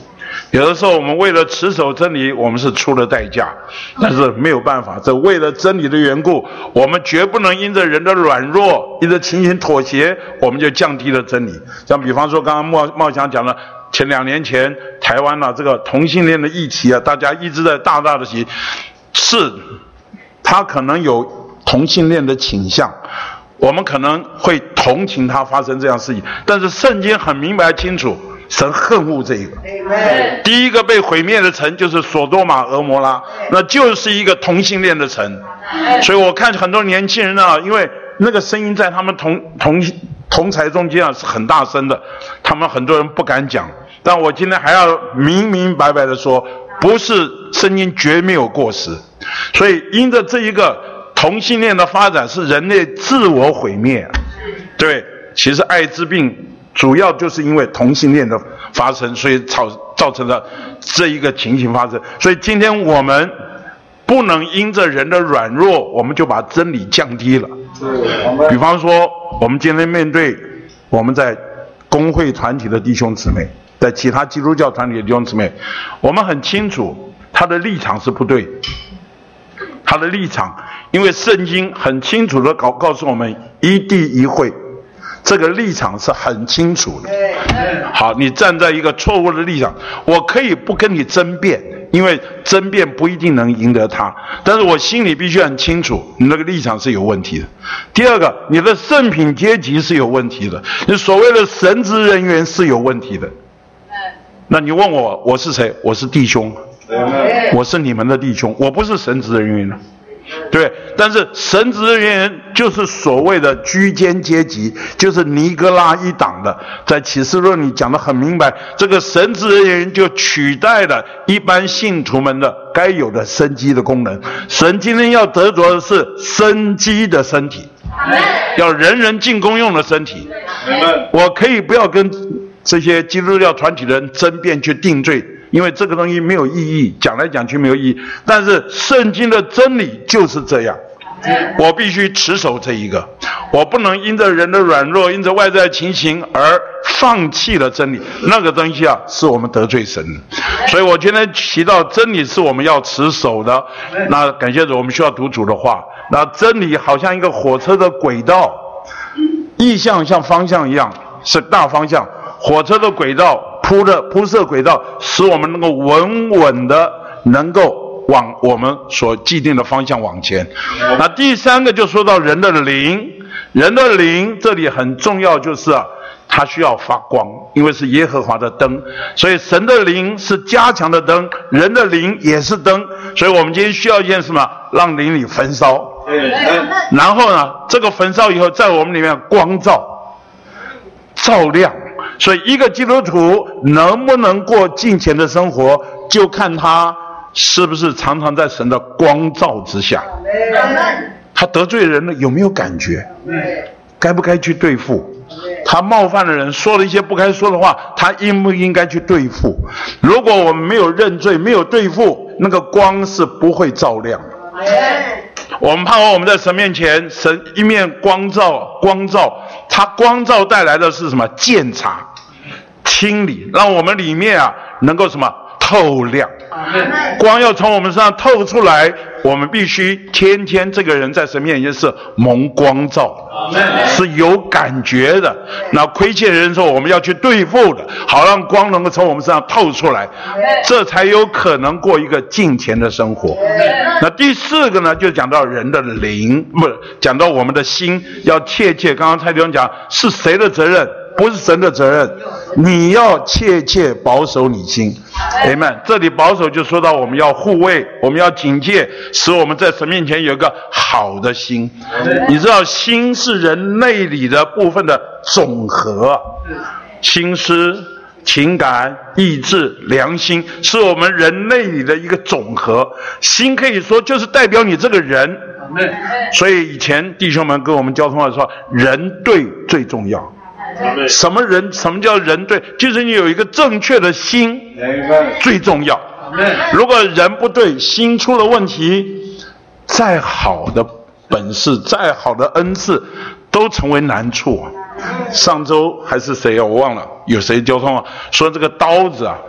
有的时候我们为了持守真理，我们是出了代价，但是没有办法，这为了真理的缘故，我们绝不能因着人的软弱，因着情形妥协，我们就降低了真理。像比方说刚刚茂茂祥讲了，前两年前台湾啊这个同性恋的议题啊，大家一直在大大的提，是他可能有同性恋的倾向，我们可能会同情他发生这样的事情，但是圣经很明白清楚，神恨恶这一个。第一个被毁灭的城就是索多玛俄摩拉，那就是一个同性恋的城。所以我看很多年轻人啊，因为那个声音在他们同同同才中间啊是很大声的，他们很多人不敢讲。但我今天还要明明白白的说，不是声音绝没有过时。所以因着这一个同性恋的发展是人类自我毁灭，对，其实艾滋病主要就是因为同性恋的发生，所以造造成了这一个情形发生。所以今天我们不能因着人的软弱，我们就把真理降低了。比方说，我们今天面对我们在公会团体的弟兄姊妹，在其他基督教团体的弟兄姊妹，我们很清楚他的立场是不对，他的立场，因为圣经很清楚的告告诉我们一地一会。这个立场是很清楚的。好，你站在一个错误的立场，我可以不跟你争辩，因为争辩不一定能赢得他，但是我心里必须很清楚，你那个立场是有问题的。第二个，你的圣品阶级是有问题的，你所谓的神职人员是有问题的。那你问我，我是谁？我是弟兄，我是你们的弟兄，我不是神职人员了。对，但是神职人员就是所谓的居间阶级，就是尼哥拉一党的，在启示录里讲得很明白，这个神职人员就取代了一般信徒们的该有的生机的功能。神今天要得着的是生机的身体，要人人尽公用的身体。我可以不要跟这些基督教团体的人争辩去定罪，因为这个东西没有意义，讲来讲去没有意义。但是圣经的真理就是这样，我必须持守这一个，我不能因着人的软弱，因着外在情形而放弃了真理。那个东西啊，是我们得罪神的。所以我今天提到真理是我们要持守的。那感谢主，我们需要读主的话。那真理好像一个火车的轨道，意象像方向一样，是大方向。火车的轨道铺的铺设轨道，使我们能够稳稳的能够往我们所既定的方向往前。那第三个就说到人的灵，人的灵这里很重要，就是啊，它需要发光，因为是耶和华的灯，所以神的灵是加强的灯，人的灵也是灯。所以我们今天需要一件什么？让灵里焚烧，然后呢，这个焚烧以后，在我们里面光照照亮。所以一个基督徒能不能过敬虔的生活，就看他是不是常常在神的光照之下。他得罪人了有没有感觉？该不该去对付？他冒犯的人说了一些不该说的话，他应不应该去对付？如果我们没有认罪，没有对付，那个光是不会照亮的。我们盼望我们在神面前，神一面光照光照，他光照带来的是什么？鉴察清理，让我们里面啊能够什么？透亮。光要从我们身上透出来，我们必须天天这个人在神面前是蒙光照的，是有感觉的。那亏欠人说我们要去对付的，好让光能够从我们身上透出来，这才有可能过一个敬虔的生活。那第四个呢，就讲到人的灵，不是讲到我们的心要切切。刚刚蔡弟兄讲是谁的责任？不是神的责任，你要切切保守你心。Amen。这里保守就说到我们要护卫，我们要警戒，使我们在神面前有一个好的心。你知道心是人内里的部分的总和，心思、情感、意志、良心是我们人内里的一个总和。心可以说就是代表你这个人。所以以前弟兄们跟我们交通的时候，人对最重要。什么人？什么叫人对？就是你有一个正确的心最重要。如果人不对，心出了问题，再好的本事，再好的恩赐都成为难处。上周还是谁啊？我忘了，有谁交通啊？说这个刀子啊，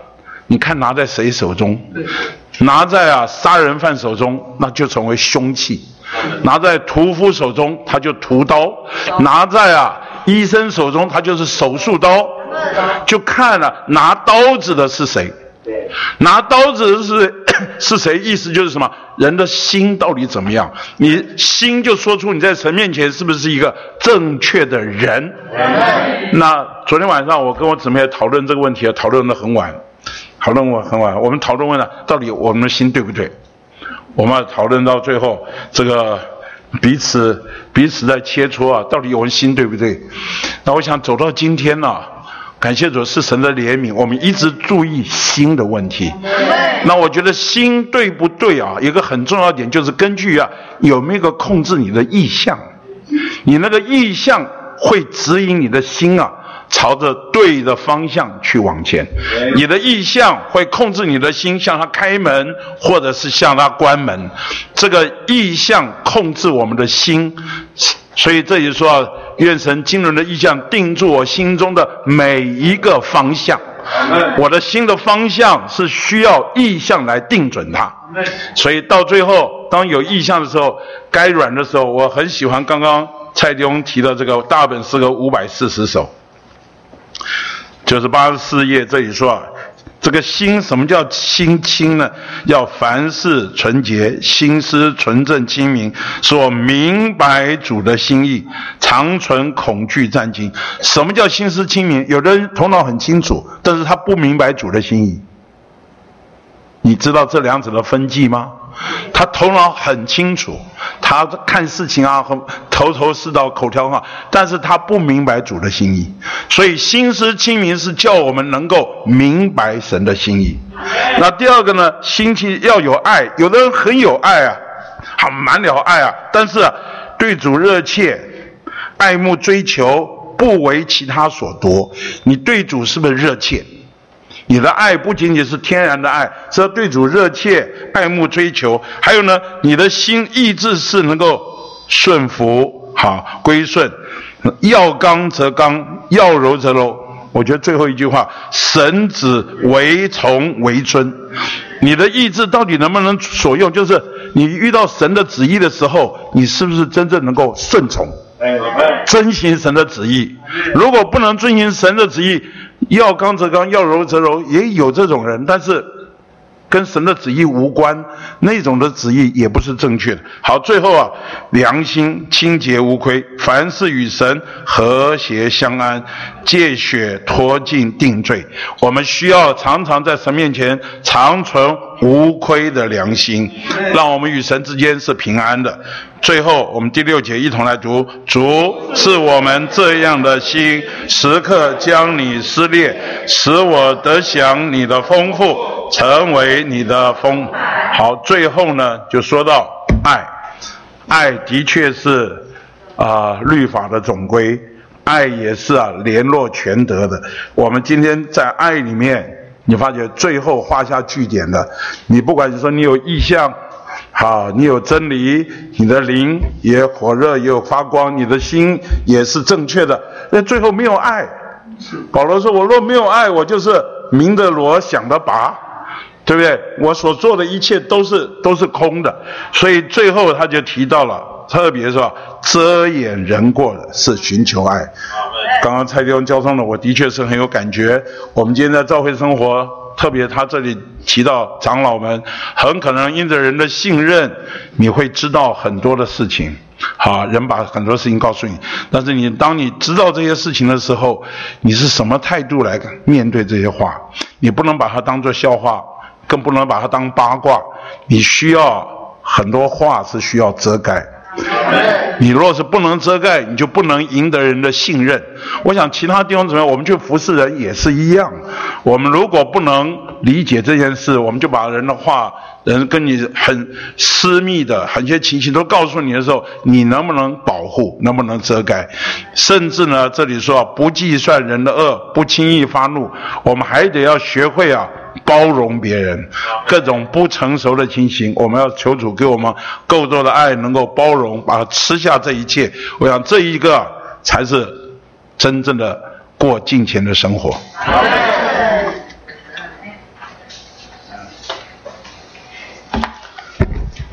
你看拿在谁手中？拿在啊杀人犯手中，那就成为凶器；拿在屠夫手中，他就屠刀；拿在啊医生手中，他就是手术刀。就看了、啊、拿刀子的是谁，拿刀子的是是谁？意思就是什么？人的心到底怎么样？你心就说出你在神面前是不是一个正确的人。那昨天晚上我跟我姊妹讨论这个问题，讨论得很晚。讨论我很晚，我们讨论问了到底我们的心对不对？我们讨论到最后，这个彼此彼此在切磋啊，到底我们心对不对？那我想走到今天呢、啊，感谢主是神的怜悯，我们一直注意心的问题。那我觉得心对不对啊？有一个很重要的点就是根据啊有没有个控制你的意向，你那个意向会指引你的心啊。朝着对的方向去往前，你的意向会控制你的心，向他开门，或者是向他关门。这个意向控制我们的心，所以这里说，愿神惊人的意向定住我心中的每一个方向。我的心的方向是需要意向来定准它。所以到最后，当有意向的时候，该软的时候，我很喜欢刚刚蔡弟兄提的这个大本诗歌五百四十首。九十八十四页这里说啊，这个心什么叫心清呢？要凡事纯洁，心思纯正清明，使我明白主的心意，常存恐惧战兢。什么叫心思清明？有的人头脑很清楚，但是他不明白主的心意。你知道这两者的分际吗？他头脑很清楚，他看事情啊很头头是道，口条好，但是他不明白主的心意。所以心思清明是叫我们能够明白神的心意。那第二个呢，心气要有爱。有的人很有爱啊，很满了爱啊，但是、啊、对主热切，爱慕追求，不为其他所夺。你对主是不是热切？你的爱不仅仅是天然的爱，是要对主热切、爱慕追求。还有呢，你的心意志是能够顺服、好归顺，要刚则刚，要柔则柔。我觉得最后一句话，神子为从为尊。你的意志到底能不能所用？就是你遇到神的旨意的时候，你是不是真正能够顺从？遵行神的旨意。如果不能遵行神的旨意，要刚则刚，要柔则柔，也有这种人，但是跟神的旨意无关，那种的旨意也不是正确的。好，最后啊，良心清洁无亏，凡事与神和谐相安，借血脱尽定罪。我们需要常常在神面前常存无亏的良心，让我们与神之间是平安的。最后我们第六节一同来读，主赐我们这样的心，时刻将你撕裂，使我得享你的丰富，成为你的丰。好，最后呢就说到爱。爱的确是啊、呃、律法的总归，爱也是啊联络全德的。我们今天在爱里面，你发觉最后画下句点的，你不管是说你有意向，好，你有真理，你的灵也火热，也有发光，你的心也是正确的。那最后没有爱，保罗说：“我若没有爱，我就是明的罗，想的拔，对不对？我所做的一切都是都是空的。”所以最后他就提到了，特别说遮掩人过的是寻求爱。刚刚蔡弟兄交通的，我的确是很有感觉。我们今天在教会生活，特别他这里提到长老们，很可能因着人的信任，你会知道很多的事情。好，人把很多事情告诉你，但是你当你知道这些事情的时候，你是什么态度来面对这些话？你不能把它当作笑话，更不能把它当八卦。你需要很多话是需要遮盖。你若是不能遮盖，你就不能赢得人的信任。我想其他地方怎么样，我们去服侍人也是一样。我们如果不能理解这件事，我们就把人的话，人跟你很私密的很些情形都告诉你的时候，你能不能保护，能不能遮盖？甚至呢，这里说不计算人的恶，不轻易发怒，我们还得要学会啊包容别人，各种不成熟的情形，我们要求主给我们够多的爱，能够包容，把它吃下这一切。我想这一个才是真正的过敬虔的生活。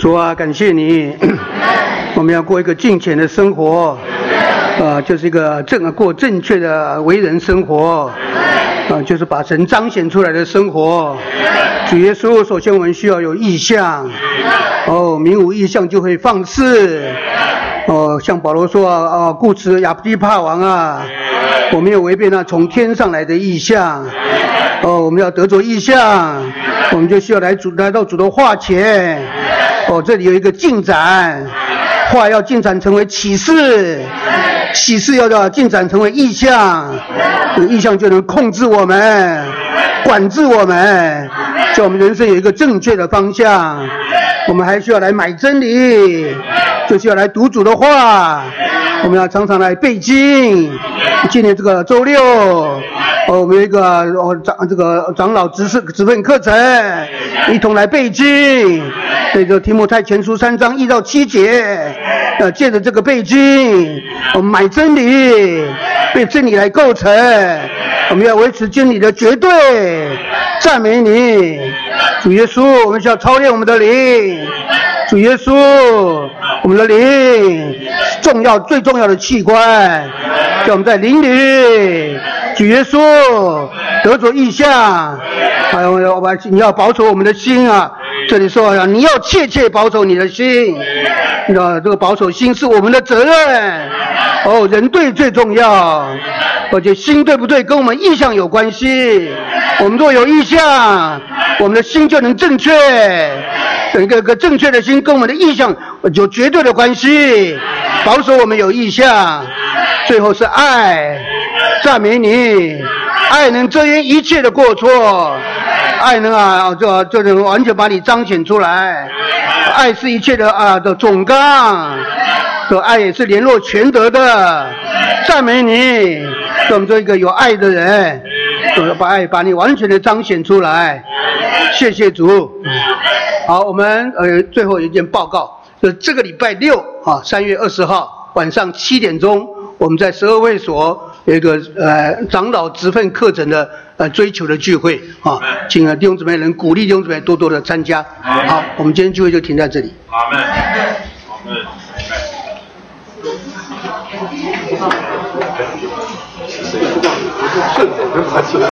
主啊，感谢你，我们要过一个敬虔的生活，呃，就是一个正过正确的为人生活，呃，就是把神彰显出来的生活。主耶稣，首先我们需要有意向，哦，民无意向就会放肆，哦，像保罗说啊，啊，故此亚基帕王啊，我们要违背那从天上来的意向，哦，我们要得着意向，我们就需要来主来到主的话前，哦，这里有一个进展，话要进展成为启示，启示要要进展成为意象，有意象就能控制我们，管制我们，叫我们人生有一个正确的方向。我们还需要来买真理，就需要来读主的话，我们要常常来背经。今年这个周六，哦，我们有一个哦长这个长老执事职分课程，一同来背经。这个提摩太前书三章一到七节，呃，借着这个背经，我们买真理，被真理来构成。我们要维持真理的绝对，赞美你，主耶稣，我们需要操练我们的灵，主耶稣，我们的灵重要最重要的器官，叫我们在灵里，主耶稣得着意象，还有我们你要保守我们的心啊，这里说啊，你要切切保守你的心，那这个保守心是我们的责任，哦，人对最重要。而且心对不对跟我们意向有关系，我们若有意向，我们的心就能正确，一个个正确的心跟我们的意向有绝对的关系，保守我们有意向。最后是爱，赞美你，爱能遮掩一切的过错，爱能啊就就能完全把你彰显出来，爱是一切的啊的总纲，这爱也是联络全德的，赞美你，我们做一个有爱的人，把爱把你完全的彰显出来，谢谢主。好，我们呃最后一件报告，就这个礼拜六啊，三月二十号晚上七点钟，我们在十二会所有一个呃长老职分课程的呃追求的聚会啊，请弟兄姊妹能鼓励弟兄姊妹多多的参加。好，我们今天聚会就停在这里。 阿们。阿们。